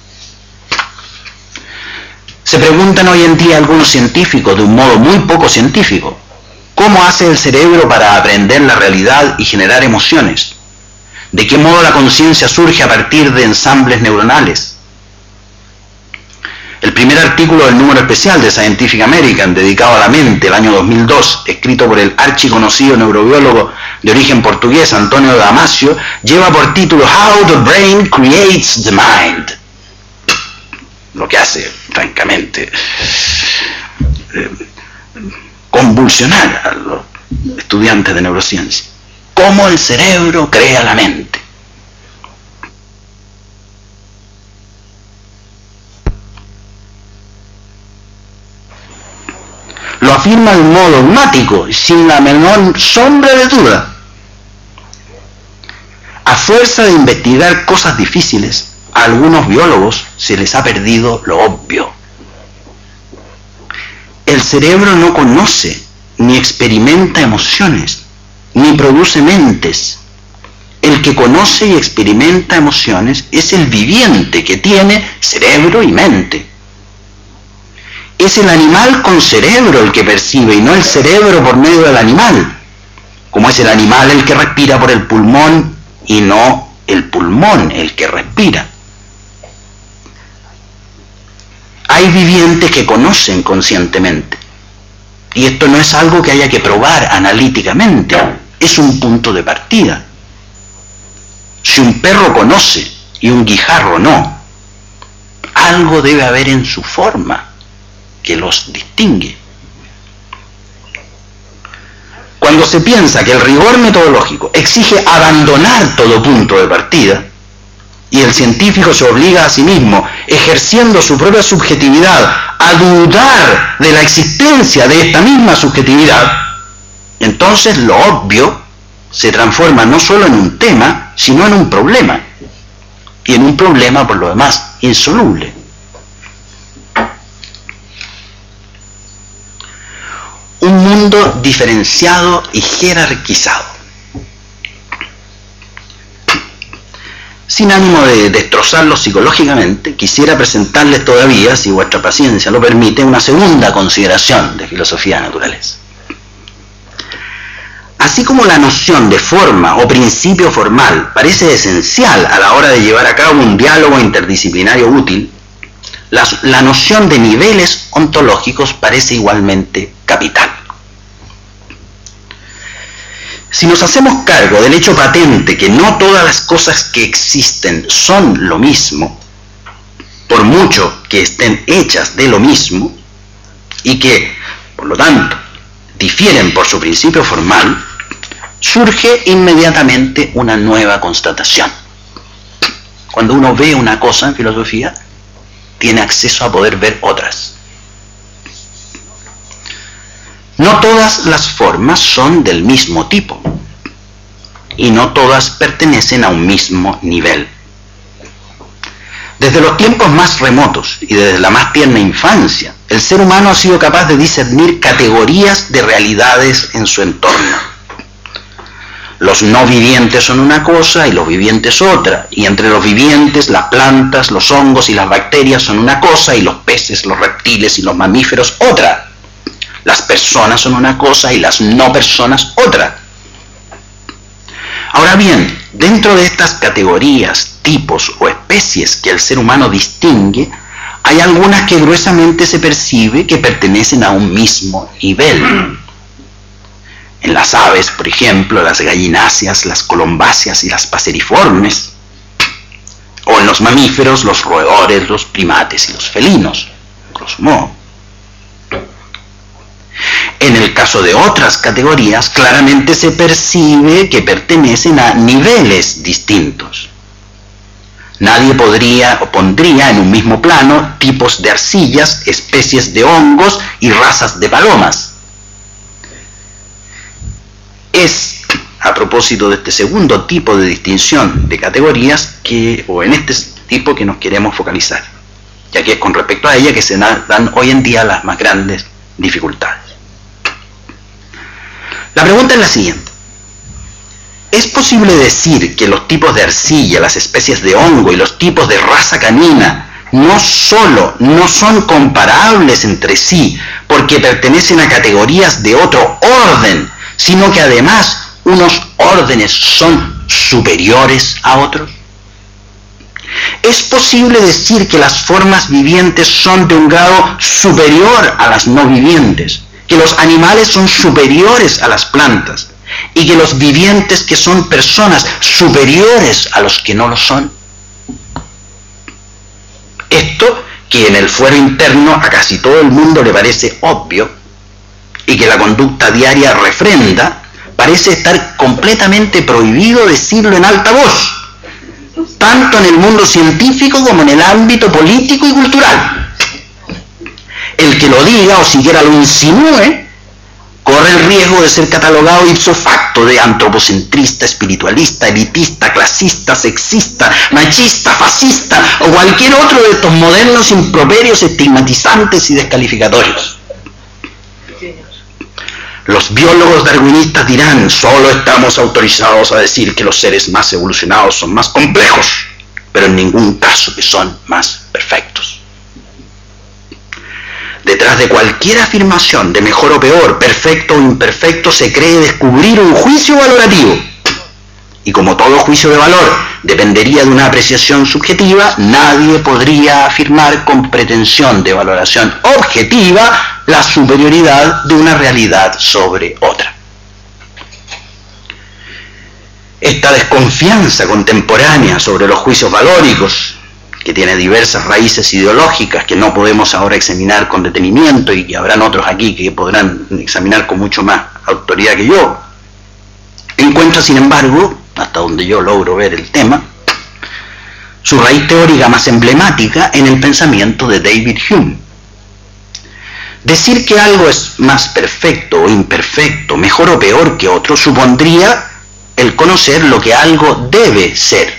Se preguntan hoy en día algunos científicos, de un modo muy poco científico, ¿cómo hace el cerebro para aprender la realidad y generar emociones? ¿De qué modo la conciencia surge a partir de ensambles neuronales? El primer artículo del número especial de Scientific American dedicado a la mente, el año dos mil dos, escrito por el archiconocido neurobiólogo de origen portugués Antonio Damasio, lleva por título How the Brain Creates the Mind. Lo que hace, francamente, eh, convulsionar a los estudiantes de neurociencia. ¿Cómo el cerebro crea la mente? Lo afirma de un modo dogmático, sin la menor sombra de duda. A fuerza de investigar cosas difíciles, a algunos biólogos se les ha perdido lo obvio. El cerebro no conoce ni experimenta emociones, ni produce mentes. El que conoce y experimenta emociones es el viviente que tiene cerebro y mente. Es el animal con cerebro el que percibe y no el cerebro por medio del animal, como es el animal el que respira por el pulmón y no el pulmón el que respira. Hay vivientes que conocen conscientemente, y esto no es algo que haya que probar analíticamente, es un punto de partida. Si un perro conoce y un guijarro no, algo debe haber en su forma que los distingue. Cuando se piensa que el rigor metodológico exige abandonar todo punto de partida, y el científico se obliga a sí mismo, ejerciendo su propia subjetividad, a dudar de la existencia de esta misma subjetividad, entonces lo obvio se transforma no solo en un tema, sino en un problema, y en un problema, por lo demás, insoluble. Un mundo diferenciado y jerarquizado. Sin ánimo de destrozarlos psicológicamente, quisiera presentarles todavía, si vuestra paciencia lo permite, una segunda consideración de filosofía de la naturaleza. Así como la noción de forma o principio formal parece esencial a la hora de llevar a cabo un diálogo interdisciplinario útil, la, la noción de niveles ontológicos parece igualmente capital. Si nos hacemos cargo del hecho patente que no todas las cosas que existen son lo mismo, por mucho que estén hechas de lo mismo, y que, por lo tanto, difieren por su principio formal, surge inmediatamente una nueva constatación. Cuando uno ve una cosa en filosofía, tiene acceso a poder ver otras. No todas las formas son del mismo tipo, y no todas pertenecen a un mismo nivel. Desde los tiempos más remotos y desde la más tierna infancia, el ser humano ha sido capaz de discernir categorías de realidades en su entorno. Los no vivientes son una cosa y los vivientes otra, y entre los vivientes las plantas, los hongos y las bacterias son una cosa y los peces, los reptiles y los mamíferos otra. Las personas son una cosa y las no personas otra. Ahora bien, dentro de estas categorías, tipos o especies que el ser humano distingue, hay algunas que gruesamente se percibe que pertenecen a un mismo nivel. En las aves, por ejemplo, las gallináceas, las colombáceas y las paseriformes, o en los mamíferos, los roedores, los primates y los felinos, grosso modo. En el caso de otras categorías, claramente se percibe que pertenecen a niveles distintos. Nadie podría o pondría en un mismo plano tipos de arcillas, especies de hongos y razas de palomas. Es a propósito de este segundo tipo de distinción de categorías que, o en este tipo que nos queremos focalizar, ya que es con respecto a ella que se dan hoy en día las más grandes dificultades. La pregunta es la siguiente: ¿es posible decir que los tipos de arcilla, las especies de hongo y los tipos de raza canina no solo no son comparables entre sí porque pertenecen a categorías de otro orden, sino que además unos órdenes son superiores a otros? ¿Es posible decir que las formas vivientes son de un grado superior a las no vivientes, que los animales son superiores a las plantas y que los vivientes que son personas superiores a los que no lo son? Esto, que en el fuero interno a casi todo el mundo le parece obvio y que la conducta diaria refrenda, parece estar completamente prohibido decirlo en alta voz, tanto en el mundo científico como en el ámbito político y cultural. El que lo diga o siquiera lo insinúe corre el riesgo de ser catalogado ipso facto de antropocentrista, espiritualista, elitista, clasista, sexista, machista, fascista o cualquier otro de estos modernos improperios estigmatizantes y descalificatorios. Los biólogos darwinistas dirán: solo estamos autorizados a decir que los seres más evolucionados son más complejos, pero en ningún caso que son más perfectos. Detrás de cualquier afirmación de mejor o peor, perfecto o imperfecto, se cree descubrir un juicio valorativo. Y como todo juicio de valor dependería de una apreciación subjetiva, nadie podría afirmar con pretensión de valoración objetiva la superioridad de una realidad sobre otra. Esta desconfianza contemporánea sobre los juicios valóricos, que tiene diversas raíces ideológicas que no podemos ahora examinar con detenimiento y que habrán otros aquí que podrán examinar con mucho más autoridad que yo, encuentra, sin embargo, hasta donde yo logro ver el tema, su raíz teórica más emblemática en el pensamiento de David Hume. Decir que algo es más perfecto o imperfecto, mejor o peor que otro, supondría el conocer lo que algo debe ser.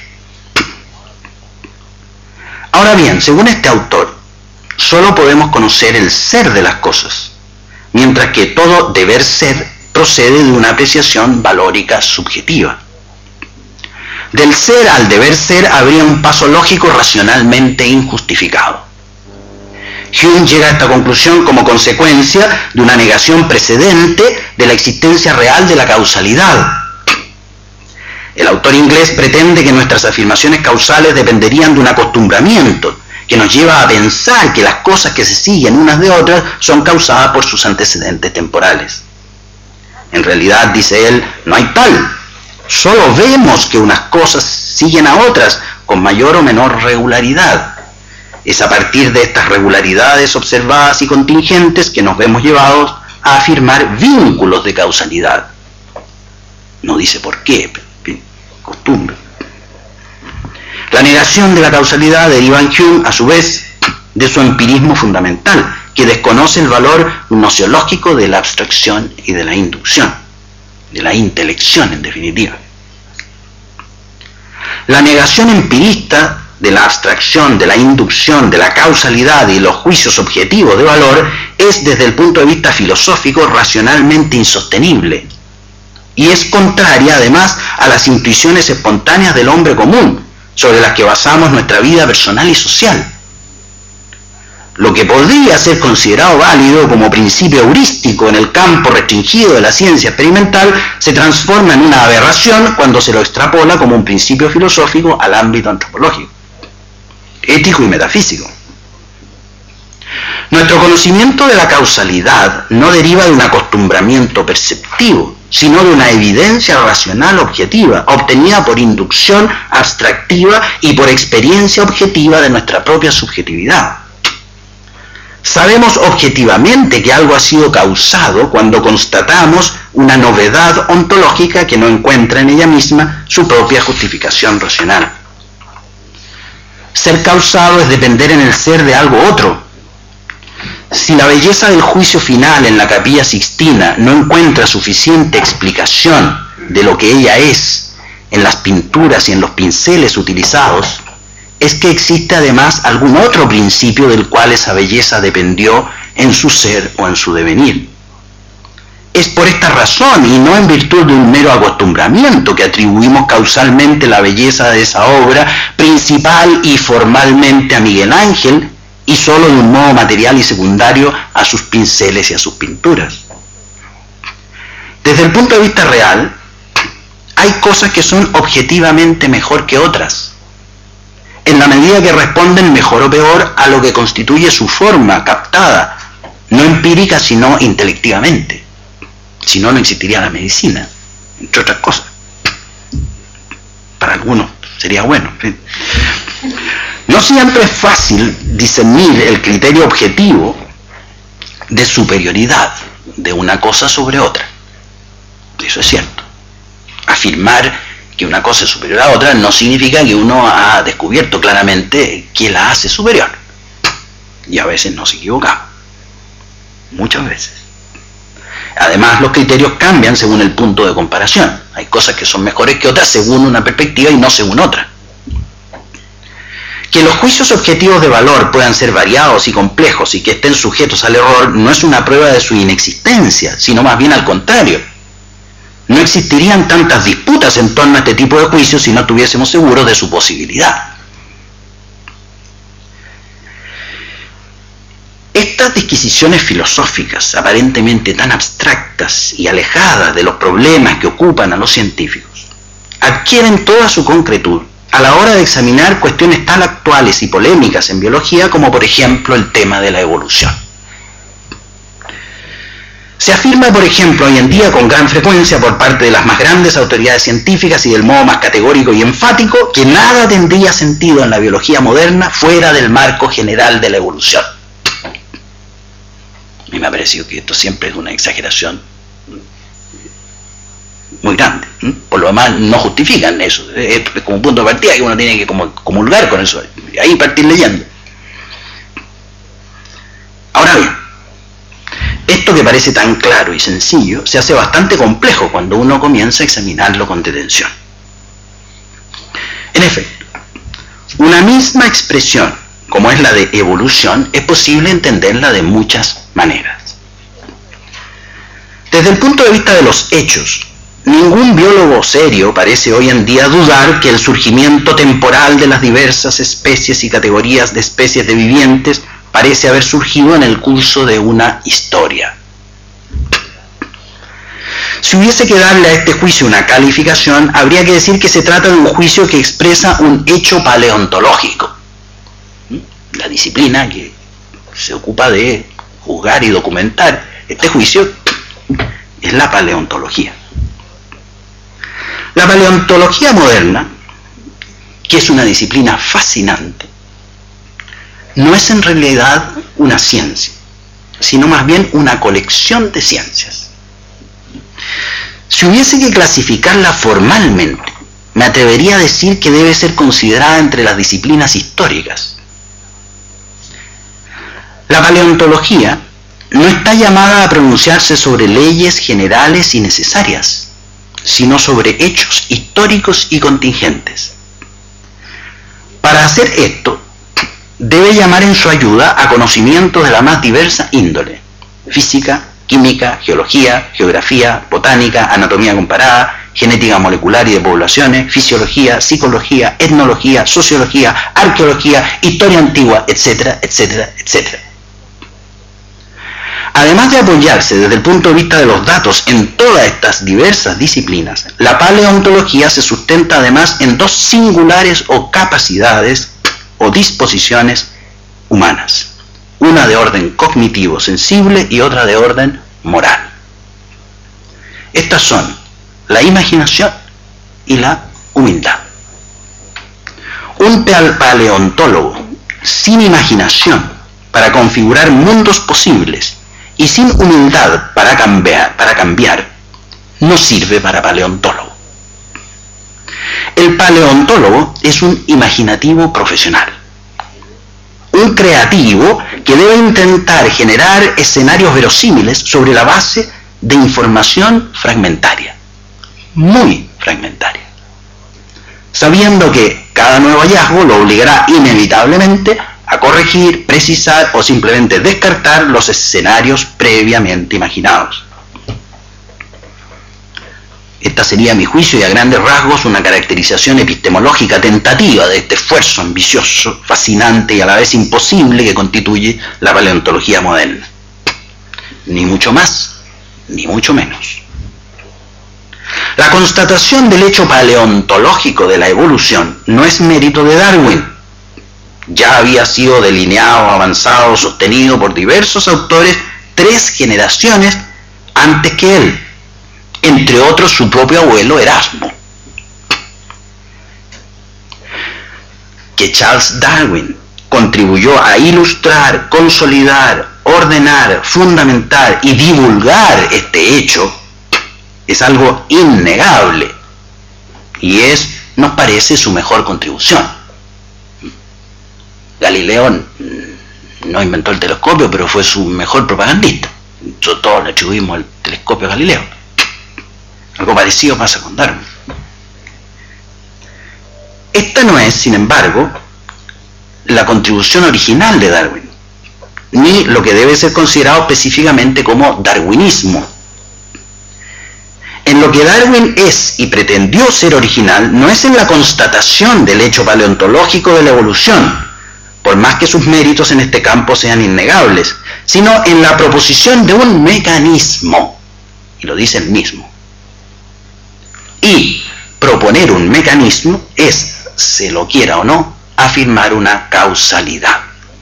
Ahora bien, según este autor, solo podemos conocer el ser de las cosas, mientras que todo deber ser procede de una apreciación valórica subjetiva. Del ser al deber ser habría un paso lógico racionalmente injustificado. Hume llega a esta conclusión como consecuencia de una negación precedente de la existencia real de la causalidad. El autor inglés pretende que nuestras afirmaciones causales dependerían de un acostumbramiento que nos lleva a pensar que las cosas que se siguen unas de otras son causadas por sus antecedentes temporales. En realidad, dice él, no hay tal. Solo vemos que unas cosas siguen a otras con mayor o menor regularidad. Es a partir de estas regularidades observadas y contingentes que nos vemos llevados a afirmar vínculos de causalidad. No dice por qué, pero costumbre. La negación de la causalidad deriva en Hume, a su vez, de su empirismo fundamental, que desconoce el valor gnoseológico de la abstracción y de la inducción, de la intelección en definitiva. La negación empirista de la abstracción, de la inducción, de la causalidad y los juicios objetivos de valor es, desde el punto de vista filosófico, racionalmente insostenible y es contraria además a las intuiciones espontáneas del hombre común, sobre las que basamos nuestra vida personal y social. Lo que podría ser considerado válido como principio heurístico en el campo restringido de la ciencia experimental se transforma en una aberración cuando se lo extrapola como un principio filosófico al ámbito antropológico, ético y metafísico. Nuestro conocimiento de la causalidad no deriva de un acostumbramiento perceptivo, sino de una evidencia racional objetiva, obtenida por inducción abstractiva y por experiencia objetiva de nuestra propia subjetividad. Sabemos objetivamente que algo ha sido causado cuando constatamos una novedad ontológica que no encuentra en ella misma su propia justificación racional. Ser causado es depender en el ser de algo otro. Si la belleza del juicio final en la Capilla Sixtina no encuentra suficiente explicación de lo que ella es en las pinturas y en los pinceles utilizados, es que existe además algún otro principio del cual esa belleza dependió en su ser o en su devenir. Es por esta razón y no en virtud de un mero acostumbramiento que atribuimos causalmente la belleza de esa obra principal y formalmente a Miguel Ángel y solo de un modo material y secundario a sus pinceles y a sus pinturas. Desde el punto de vista real, hay cosas que son objetivamente mejor que otras, en la medida que responden mejor o peor a lo que constituye su forma captada, no empírica sino intelectivamente. Si no, no existiría la medicina, entre otras cosas. Para algunos sería bueno. No siempre es fácil discernir el criterio objetivo de superioridad de una cosa sobre otra. Eso es cierto. Afirmar que una cosa es superior a otra no significa que uno ha descubierto claramente qué la hace superior. Y a veces nos equivocamos. Muchas veces. Además, los criterios cambian según el punto de comparación. Hay cosas que son mejores que otras según una perspectiva y no según otra. Que los juicios objetivos de valor puedan ser variados y complejos y que estén sujetos al error no es una prueba de su inexistencia, sino más bien al contrario. No existirían tantas disputas en torno a este tipo de juicios si no estuviésemos seguros de su posibilidad. Estas disquisiciones filosóficas, aparentemente tan abstractas y alejadas de los problemas que ocupan a los científicos, adquieren toda su concretud a la hora de examinar cuestiones tan actuales y polémicas en biología como, por ejemplo, el tema de la evolución. Se afirma, por ejemplo, hoy en día con gran frecuencia por parte de las más grandes autoridades científicas y del modo más categórico y enfático que nada tendría sentido en la biología moderna fuera del marco general de la evolución. A mí me ha parecido que esto siempre es una exageración muy grande. Por lo demás, no justifican eso. Es como un punto de partida que uno tiene que como comulgar con eso. Y ahí partir leyendo. Ahora bien, parece tan claro y sencillo, se hace bastante complejo cuando uno comienza a examinarlo con detención. En efecto, una misma expresión, como es la de evolución, es posible entenderla de muchas maneras. Desde el punto de vista de los hechos, ningún biólogo serio parece hoy en día dudar que el surgimiento temporal de las diversas especies y categorías de especies de vivientes parece haber surgido en el curso de una historia. Si hubiese que darle a este juicio una calificación, habría que decir que se trata de un juicio que expresa un hecho paleontológico. La disciplina que se ocupa de juzgar y documentar este juicio es la paleontología. La paleontología moderna, que es una disciplina fascinante, no es en realidad una ciencia, sino más bien una colección de ciencias. Si hubiese que clasificarla formalmente, me atrevería a decir que debe ser considerada entre las disciplinas históricas. La paleontología no está llamada a pronunciarse sobre leyes generales y necesarias, sino sobre hechos históricos y contingentes. Para hacer esto, debe llamar en su ayuda a conocimientos de la más diversa índole: física, química, geología, geografía, botánica, anatomía comparada, genética molecular y de poblaciones, fisiología, psicología, etnología, sociología, arqueología, historia antigua, etcétera, etcétera, etcétera. Además de apoyarse desde el punto de vista de los datos en todas estas diversas disciplinas, la paleontología se sustenta además en dos singulares o capacidades o disposiciones humanas, una de orden cognitivo sensible y otra de orden moral. Estas son la imaginación y la humildad. Un paleontólogo sin imaginación para configurar mundos posibles y sin humildad para cambiar, para cambiar, no sirve para paleontólogo. El paleontólogo es un imaginativo profesional, un creativo que debe intentar generar escenarios verosímiles sobre la base de información fragmentaria, muy fragmentaria, sabiendo que cada nuevo hallazgo lo obligará inevitablemente a corregir, precisar o simplemente descartar los escenarios previamente imaginados. Esta sería, a mi juicio y a grandes rasgos, una caracterización epistemológica tentativa de este esfuerzo ambicioso, fascinante y a la vez imposible que constituye la paleontología moderna. Ni mucho más, ni mucho menos. La constatación del hecho paleontológico de la evolución no es mérito de Darwin. Ya había sido delineado, avanzado, sostenido por diversos autores tres generaciones antes que él, entre otros su propio abuelo Erasmo. Que Charles Darwin contribuyó a ilustrar, consolidar, ordenar, fundamentar y divulgar este hecho es algo innegable y es, nos parece, su mejor contribución. Galileo no inventó el telescopio, pero fue su mejor propagandista. Todos le atribuimos el telescopio a Galileo. Algo parecido pasa con Darwin. Esta no es, sin embargo, la contribución original de Darwin, ni lo que debe ser considerado específicamente como darwinismo. En lo que Darwin es y pretendió ser original no es en la constatación del hecho paleontológico de la evolución, por más que sus méritos en este campo sean innegables, sino en la proposición de un mecanismo, y lo dice él mismo. Y proponer un mecanismo es, se lo quiera o no, afirmar una causalidad.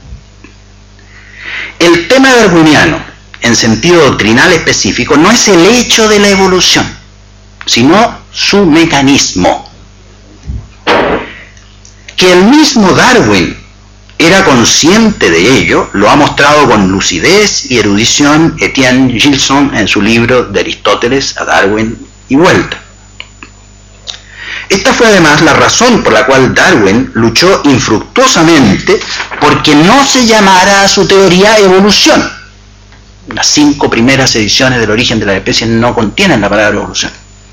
El tema darwiniano, en sentido doctrinal específico, no es el hecho de la evolución, sino su mecanismo. Que el mismo Darwin era consciente de ello, lo ha mostrado con lucidez y erudición Etienne Gilson en su libro De Aristóteles a Darwin y vuelta. Esta fue además la razón por la cual Darwin luchó infructuosamente porque no se llamara a su teoría evolución, Las cinco primeras ediciones del Origen de las Especies no contienen la palabra evolución.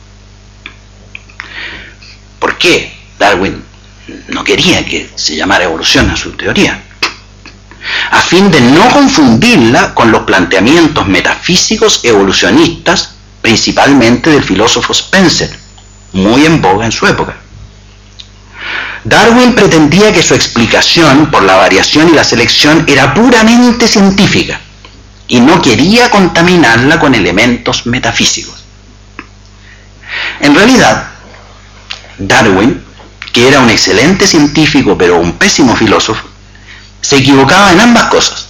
¿Por qué Darwin no quería que se llamara evolución a su teoría? A fin de no confundirla con los planteamientos metafísicos evolucionistas, principalmente del filósofo Spencer, muy en boga en su época. Darwin pretendía que su explicación por la variación y la selección era puramente científica y no quería contaminarla con elementos metafísicos. En realidad, Darwin, que era un excelente científico pero un pésimo filósofo, se equivocaba en ambas cosas.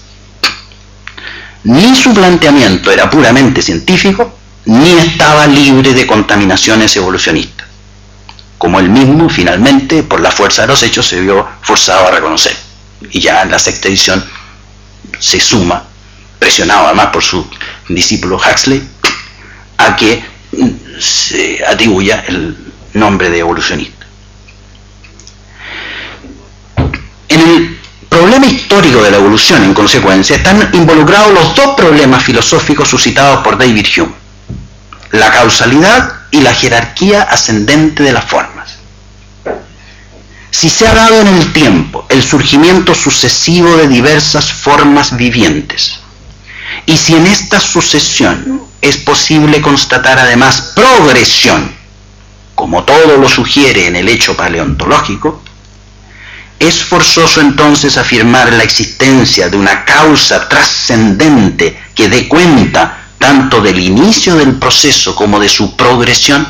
Ni su planteamiento era puramente científico, ni estaba libre de contaminaciones evolucionistas, como él mismo finalmente, por la fuerza de los hechos, se vio forzado a reconocer. Y ya en la sexta edición se suma, presionado además por su discípulo Huxley, a que se atribuya el nombre de evolucionista. En el problema histórico de la evolución, en consecuencia, están involucrados los dos problemas filosóficos suscitados por David Hume: la causalidad y la jerarquía ascendente de las formas. Si se ha dado en el tiempo el surgimiento sucesivo de diversas formas vivientes, y si en esta sucesión es posible constatar además progresión, como todo lo sugiere en el hecho paleontológico, es forzoso entonces afirmar la existencia de una causa trascendente que dé cuenta tanto del inicio del proceso como de su progresión.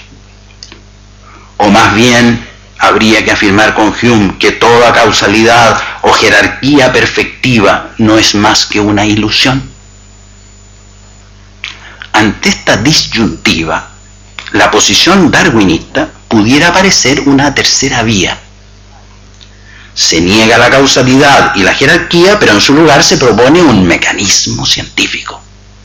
O más bien, habría que afirmar con Hume que toda causalidad o jerarquía perfectiva no es más que una ilusión. Ante esta disyuntiva, la posición darwinista pudiera parecer una tercera vía. Se niega la causalidad y la jerarquía, pero en su lugar se propone un mecanismo científico.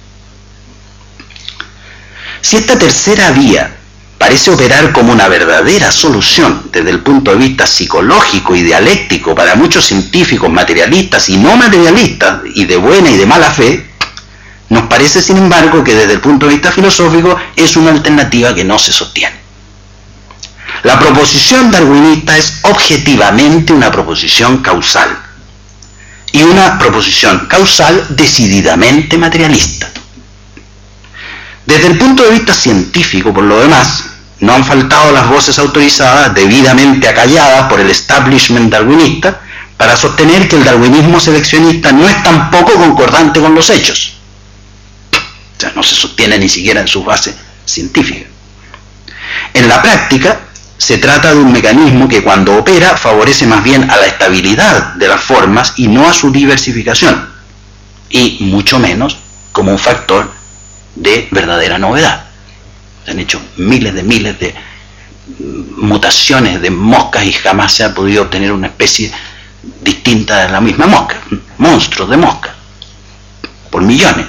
Si esta tercera vía parece operar como una verdadera solución desde el punto de vista psicológico y dialéctico para muchos científicos materialistas y no materialistas, y de buena y de mala fe, nos parece sin embargo que desde el punto de vista filosófico es una alternativa que no se sostiene. La proposición darwinista es objetivamente una proposición causal, y una proposición causal decididamente materialista. Desde el punto de vista científico, por lo demás, no han faltado las voces autorizadas, debidamente acalladas por el establishment darwinista, para sostener que el darwinismo seleccionista no es tampoco concordante con los hechos. O sea, no se sostiene ni siquiera en su base científica. En la práctica, se trata de un mecanismo que cuando opera favorece más bien a la estabilidad de las formas y no a su diversificación, y mucho menos como un factor de verdadera novedad. Se han hecho miles de miles de mutaciones de moscas y jamás se ha podido obtener una especie distinta de la misma mosca, monstruos de mosca, por millones.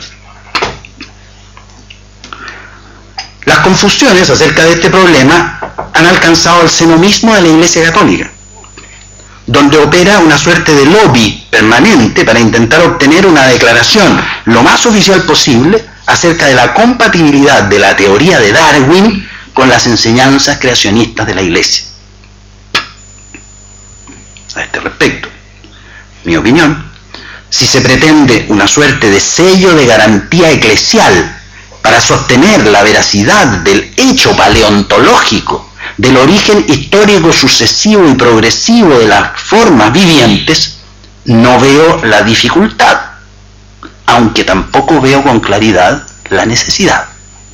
Las confusiones acerca de este problema han alcanzado el seno mismo de la Iglesia Católica, donde opera una suerte de lobby permanente para intentar obtener una declaración lo más oficial posible acerca de la compatibilidad de la teoría de Darwin con las enseñanzas creacionistas de la Iglesia. A este respecto, mi opinión, si se pretende una suerte de sello de garantía eclesial para sostener la veracidad del hecho paleontológico del origen histórico sucesivo y progresivo de las formas vivientes, no veo la dificultad, aunque tampoco veo con claridad la necesidad.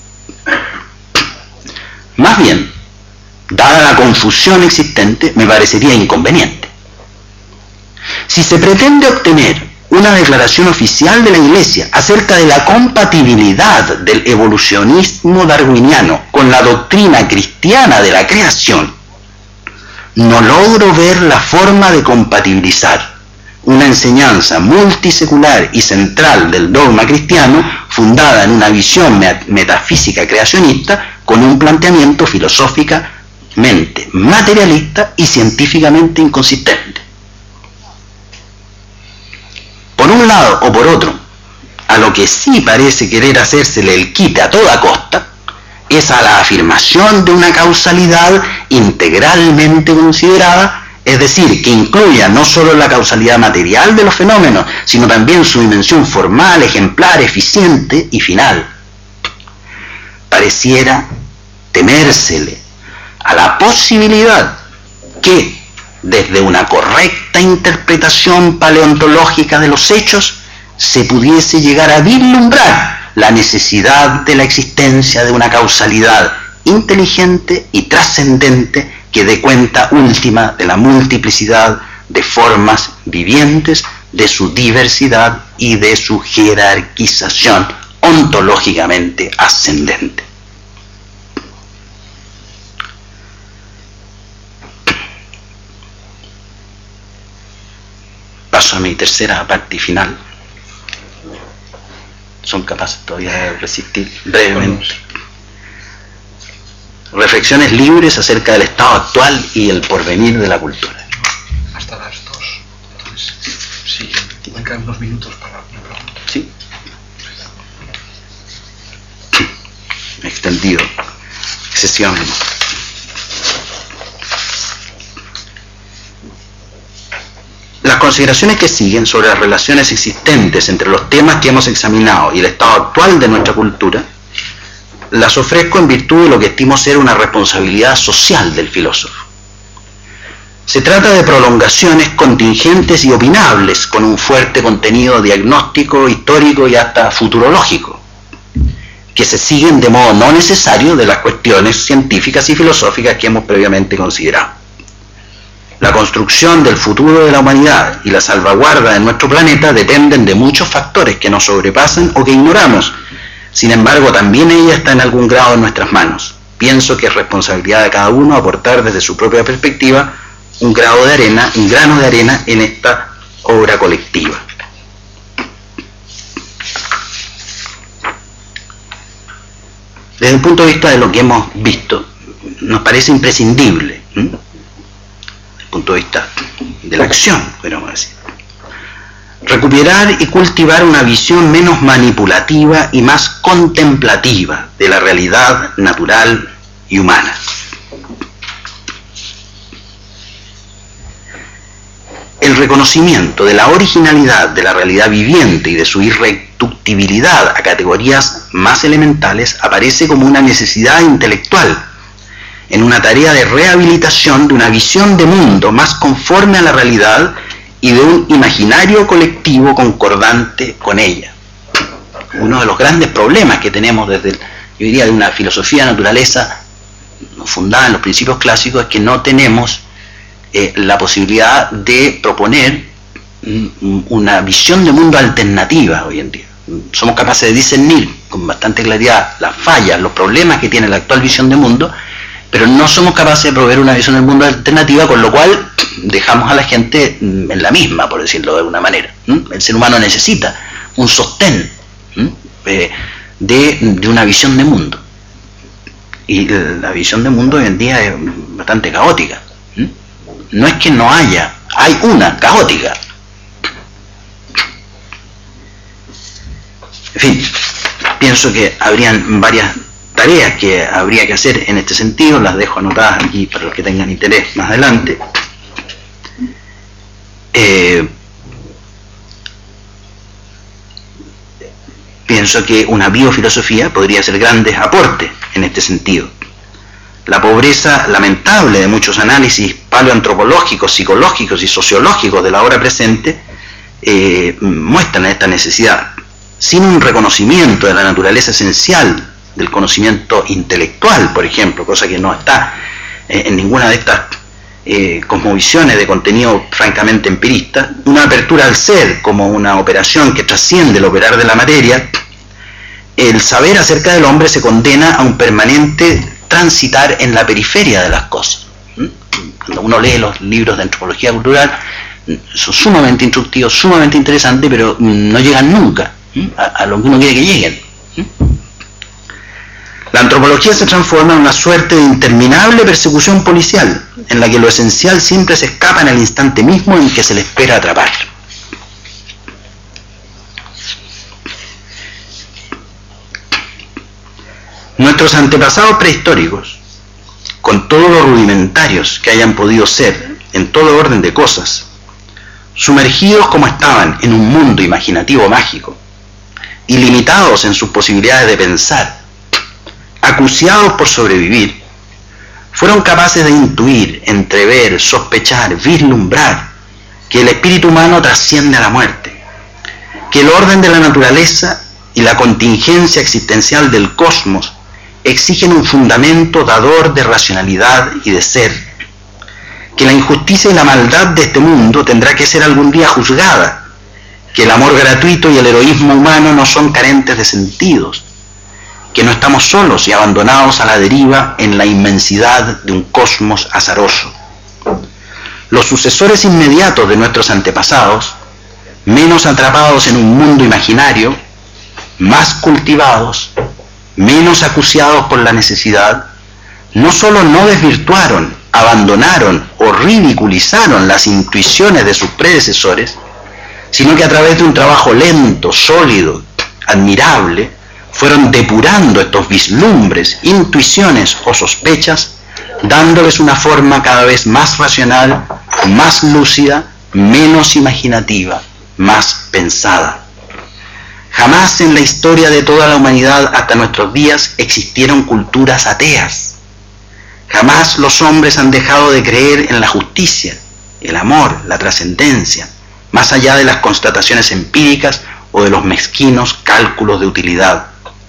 Más bien, dada la confusión existente, me parecería inconveniente. Si se pretende obtener una declaración oficial de la Iglesia acerca de la compatibilidad del evolucionismo darwiniano con la doctrina cristiana de la creación, no logro ver la forma de compatibilizar una enseñanza multisecular y central del dogma cristiano fundada en una visión metafísica creacionista con un planteamiento filosóficamente materialista y científicamente inconsistente. Por un lado o por otro, al lo que sí parece querer hacérsele el quite a toda costa es a la afirmación de una causalidad integralmente considerada, es decir, que incluya no solo la causalidad material de los fenómenos, sino también su dimensión formal, ejemplar, eficiente y final. Pareciera temérsele a la posibilidad que, desde una correcta interpretación paleontológica de los hechos, se pudiese llegar a vislumbrar la necesidad de la existencia de una causalidad inteligente y trascendente que dé cuenta última de la multiplicidad de formas vivientes, de su diversidad y de su jerarquización ontológicamente ascendente. Paso a mi tercera parte y final. ¿Son capaces todavía de resistir brevemente? Reflexiones libres acerca del estado actual y el porvenir de la cultura. Hasta las dos. Entonces, sí, me quedan unos minutos para una pregunta. Sí. Extendido excesivamente. Las consideraciones que siguen sobre las relaciones existentes entre los temas que hemos examinado y el estado actual de nuestra cultura, las ofrezco en virtud de lo que estimo ser una responsabilidad social del filósofo. Se trata de prolongaciones contingentes y opinables, con un fuerte contenido diagnóstico, histórico y hasta futurológico, que se siguen de modo no necesario de las cuestiones científicas y filosóficas que hemos previamente considerado. La construcción del futuro de la humanidad y la salvaguarda de nuestro planeta dependen de muchos factores que nos sobrepasan o que ignoramos. Sin embargo, también ella está en algún grado en nuestras manos. Pienso que es responsabilidad de cada uno aportar desde su propia perspectiva un grado de arena, un grano de arena en esta obra colectiva. Desde el punto de vista de lo que hemos visto, nos parece imprescindible, ¿eh? Desde el punto de vista de la acción, podríamos decir, recuperar y cultivar una visión menos manipulativa y más contemplativa de la realidad natural y humana. El reconocimiento de la originalidad de la realidad viviente y de su irreductibilidad a categorías más elementales aparece como una necesidad intelectual en una tarea de rehabilitación de una visión de mundo más conforme a la realidad y de un imaginario colectivo concordante con ella. Uno de los grandes problemas que tenemos desde, yo diría, de una filosofía de naturaleza fundada en los principios clásicos es que no tenemos eh, la posibilidad de proponer una visión de mundo alternativa hoy en día. Somos capaces de discernir con bastante claridad las fallas, los problemas que tiene la actual visión de mundo, pero no somos capaces de proveer una visión del mundo alternativa, con lo cual dejamos a la gente en la misma, por decirlo de alguna manera. El ser humano necesita un sostén de, de una visión de mundo. Y la visión de mundo hoy en día es bastante caótica. No es que no haya, hay una caótica. En fin, pienso que habrían varias tareas que habría que hacer en este sentido, las dejo anotadas aquí para los que tengan interés más adelante. Eh, pienso que una biofilosofía podría hacer grandes aportes en este sentido. La pobreza lamentable de muchos análisis paleoantropológicos, psicológicos y sociológicos de la hora presente eh, muestran esta necesidad. Sin un reconocimiento de la naturaleza esencial del conocimiento intelectual, por ejemplo, cosa que no está eh, en ninguna de estas eh, cosmovisiones de contenido francamente empirista, una apertura al ser como una operación que trasciende el operar de la materia, el saber acerca del hombre se condena a un permanente transitar en la periferia de las cosas. Cuando uno lee los libros de antropología cultural, son sumamente instructivos, sumamente interesantes, pero no llegan nunca a, a lo que uno quiere que lleguen. La antropología se transforma en una suerte de interminable persecución policial, en la que lo esencial siempre se escapa en el instante mismo en que se le espera atrapar. Nuestros antepasados prehistóricos, con todos los rudimentarios que hayan podido ser en todo orden de cosas, sumergidos como estaban en un mundo imaginativo mágico, ilimitados en sus posibilidades de pensar, acuciados por sobrevivir, fueron capaces de intuir, entrever, sospechar, vislumbrar que el espíritu humano trasciende a la muerte, que el orden de la naturaleza y la contingencia existencial del cosmos exigen un fundamento dador de racionalidad y de ser, que la injusticia y la maldad de este mundo tendrá que ser algún día juzgada, que el amor gratuito y el heroísmo humano no son carentes de sentidos, que no estamos solos y abandonados a la deriva en la inmensidad de un cosmos azaroso. Los sucesores inmediatos de nuestros antepasados, menos atrapados en un mundo imaginario, más cultivados, menos acuciados por la necesidad, no solo no desvirtuaron, abandonaron o ridiculizaron las intuiciones de sus predecesores, sino que a través de un trabajo lento, sólido, admirable, fueron depurando estos vislumbres, intuiciones o sospechas, dándoles una forma cada vez más racional, más lúcida, menos imaginativa, más pensada. Jamás en la historia de toda la humanidad hasta nuestros días existieron culturas ateas. Jamás los hombres han dejado de creer en la justicia, el amor, la trascendencia, más allá de las constataciones empíricas o de los mezquinos cálculos de utilidad.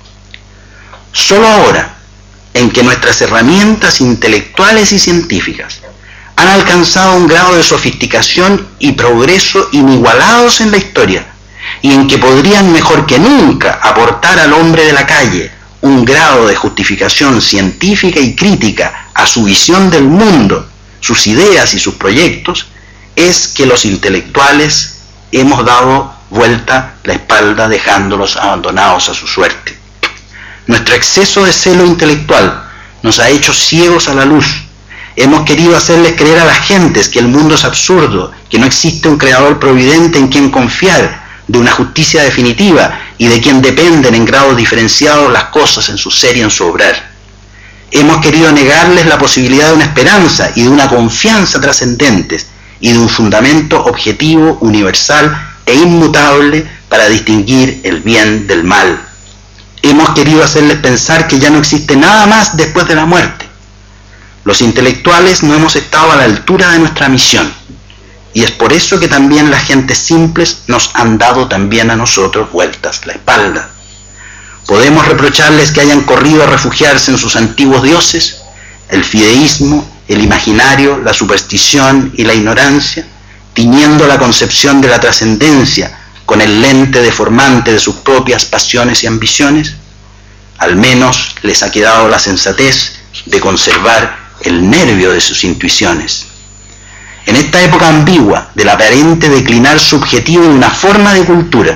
Solo ahora, en que nuestras herramientas intelectuales y científicas han alcanzado un grado de sofisticación y progreso inigualados en la historia, y en que podrían mejor que nunca aportar al hombre de la calle un grado de justificación científica y crítica a su visión del mundo, sus ideas y sus proyectos, es que los intelectuales hemos dado vuelta la espalda dejándolos abandonados a su suerte. Nuestro exceso de celo intelectual nos ha hecho ciegos a la luz. Hemos querido hacerles creer a las gentes que el mundo es absurdo, que no existe un creador providente en quien confiar, de una justicia definitiva y de quien dependen en grados diferenciados las cosas en su ser y en su obrar. Hemos querido negarles la posibilidad de una esperanza y de una confianza trascendentes y de un fundamento objetivo, universal e inmutable para distinguir el bien del mal. Hemos querido hacerles pensar que ya no existe nada más después de la muerte. Los intelectuales no hemos estado a la altura de nuestra misión. Y es por eso que también las gentes simples nos han dado también a nosotros vueltas la espalda. Podemos reprocharles que hayan corrido a refugiarse en sus antiguos dioses, el fideísmo, el imaginario, la superstición y la ignorancia, tiñendo la concepción de la trascendencia con el lente deformante de sus propias pasiones y ambiciones. Al menos les ha quedado la sensatez de conservar el nervio de sus intuiciones. En esta época ambigua del aparente declinar subjetivo de una forma de cultura,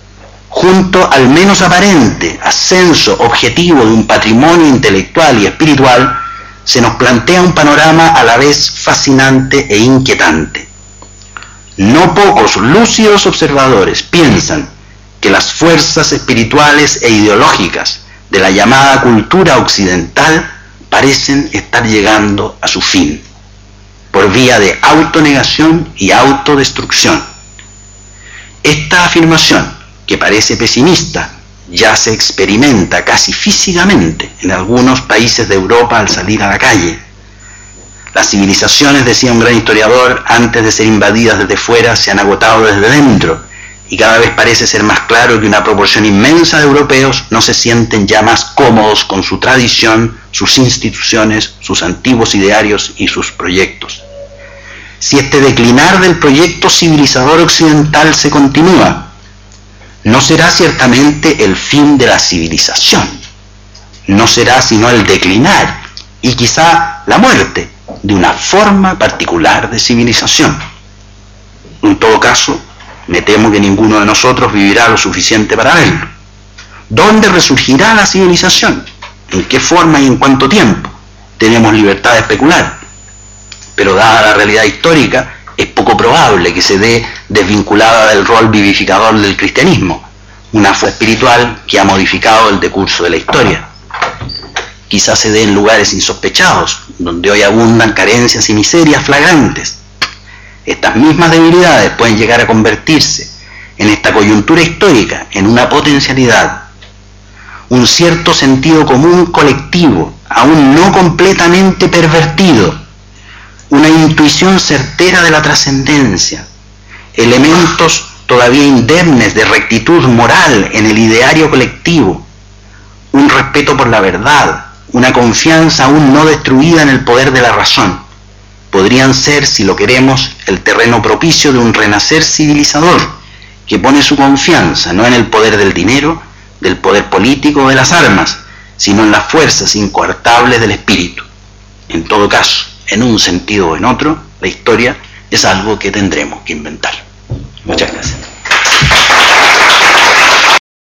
junto al menos aparente ascenso objetivo de un patrimonio intelectual y espiritual, se nos plantea un panorama a la vez fascinante e inquietante. No pocos lúcidos observadores piensan que las fuerzas espirituales e ideológicas de la llamada cultura occidental parecen estar llegando a su fin, por vía de autonegación y autodestrucción. Esta afirmación, que parece pesimista, ya se experimenta casi físicamente en algunos países de Europa al salir a la calle. Las civilizaciones, decía un gran historiador, antes de ser invadidas desde fuera, se han agotado desde dentro, y cada vez parece ser más claro que una proporción inmensa de europeos no se sienten ya más cómodos con su tradición, sus instituciones, sus antiguos idearios y sus proyectos. Si este declinar del proyecto civilizador occidental se continúa, no será ciertamente el fin de la civilización, no será sino el declinar y quizá la muerte de una forma particular de civilización. En todo caso, me temo que ninguno de nosotros vivirá lo suficiente para verlo. ¿Dónde resurgirá la civilización? ¿En qué forma y en cuánto tiempo? Tenemos libertad de especular, pero dada la realidad histórica, es poco probable que se dé desvinculada del rol vivificador del cristianismo, una fuerza espiritual que ha modificado el decurso de la historia. quizás se dé en lugares insospechados, donde hoy abundan carencias y miserias flagrantes. Estas mismas debilidades pueden llegar a convertirse en esta coyuntura histórica en una potencialidad, un cierto sentido común colectivo, aún no completamente pervertido, una intuición certera de la trascendencia, elementos todavía indemnes de rectitud moral en el ideario colectivo, un respeto por la verdad, una confianza aún no destruida en el poder de la razón, podrían ser, si lo queremos, el terreno propicio de un renacer civilizador que pone su confianza no en el poder del dinero, del poder político o de las armas, sino en las fuerzas incoartables del espíritu. En todo caso, en un sentido o en otro, la historia es algo que tendremos que inventar. Muchas gracias.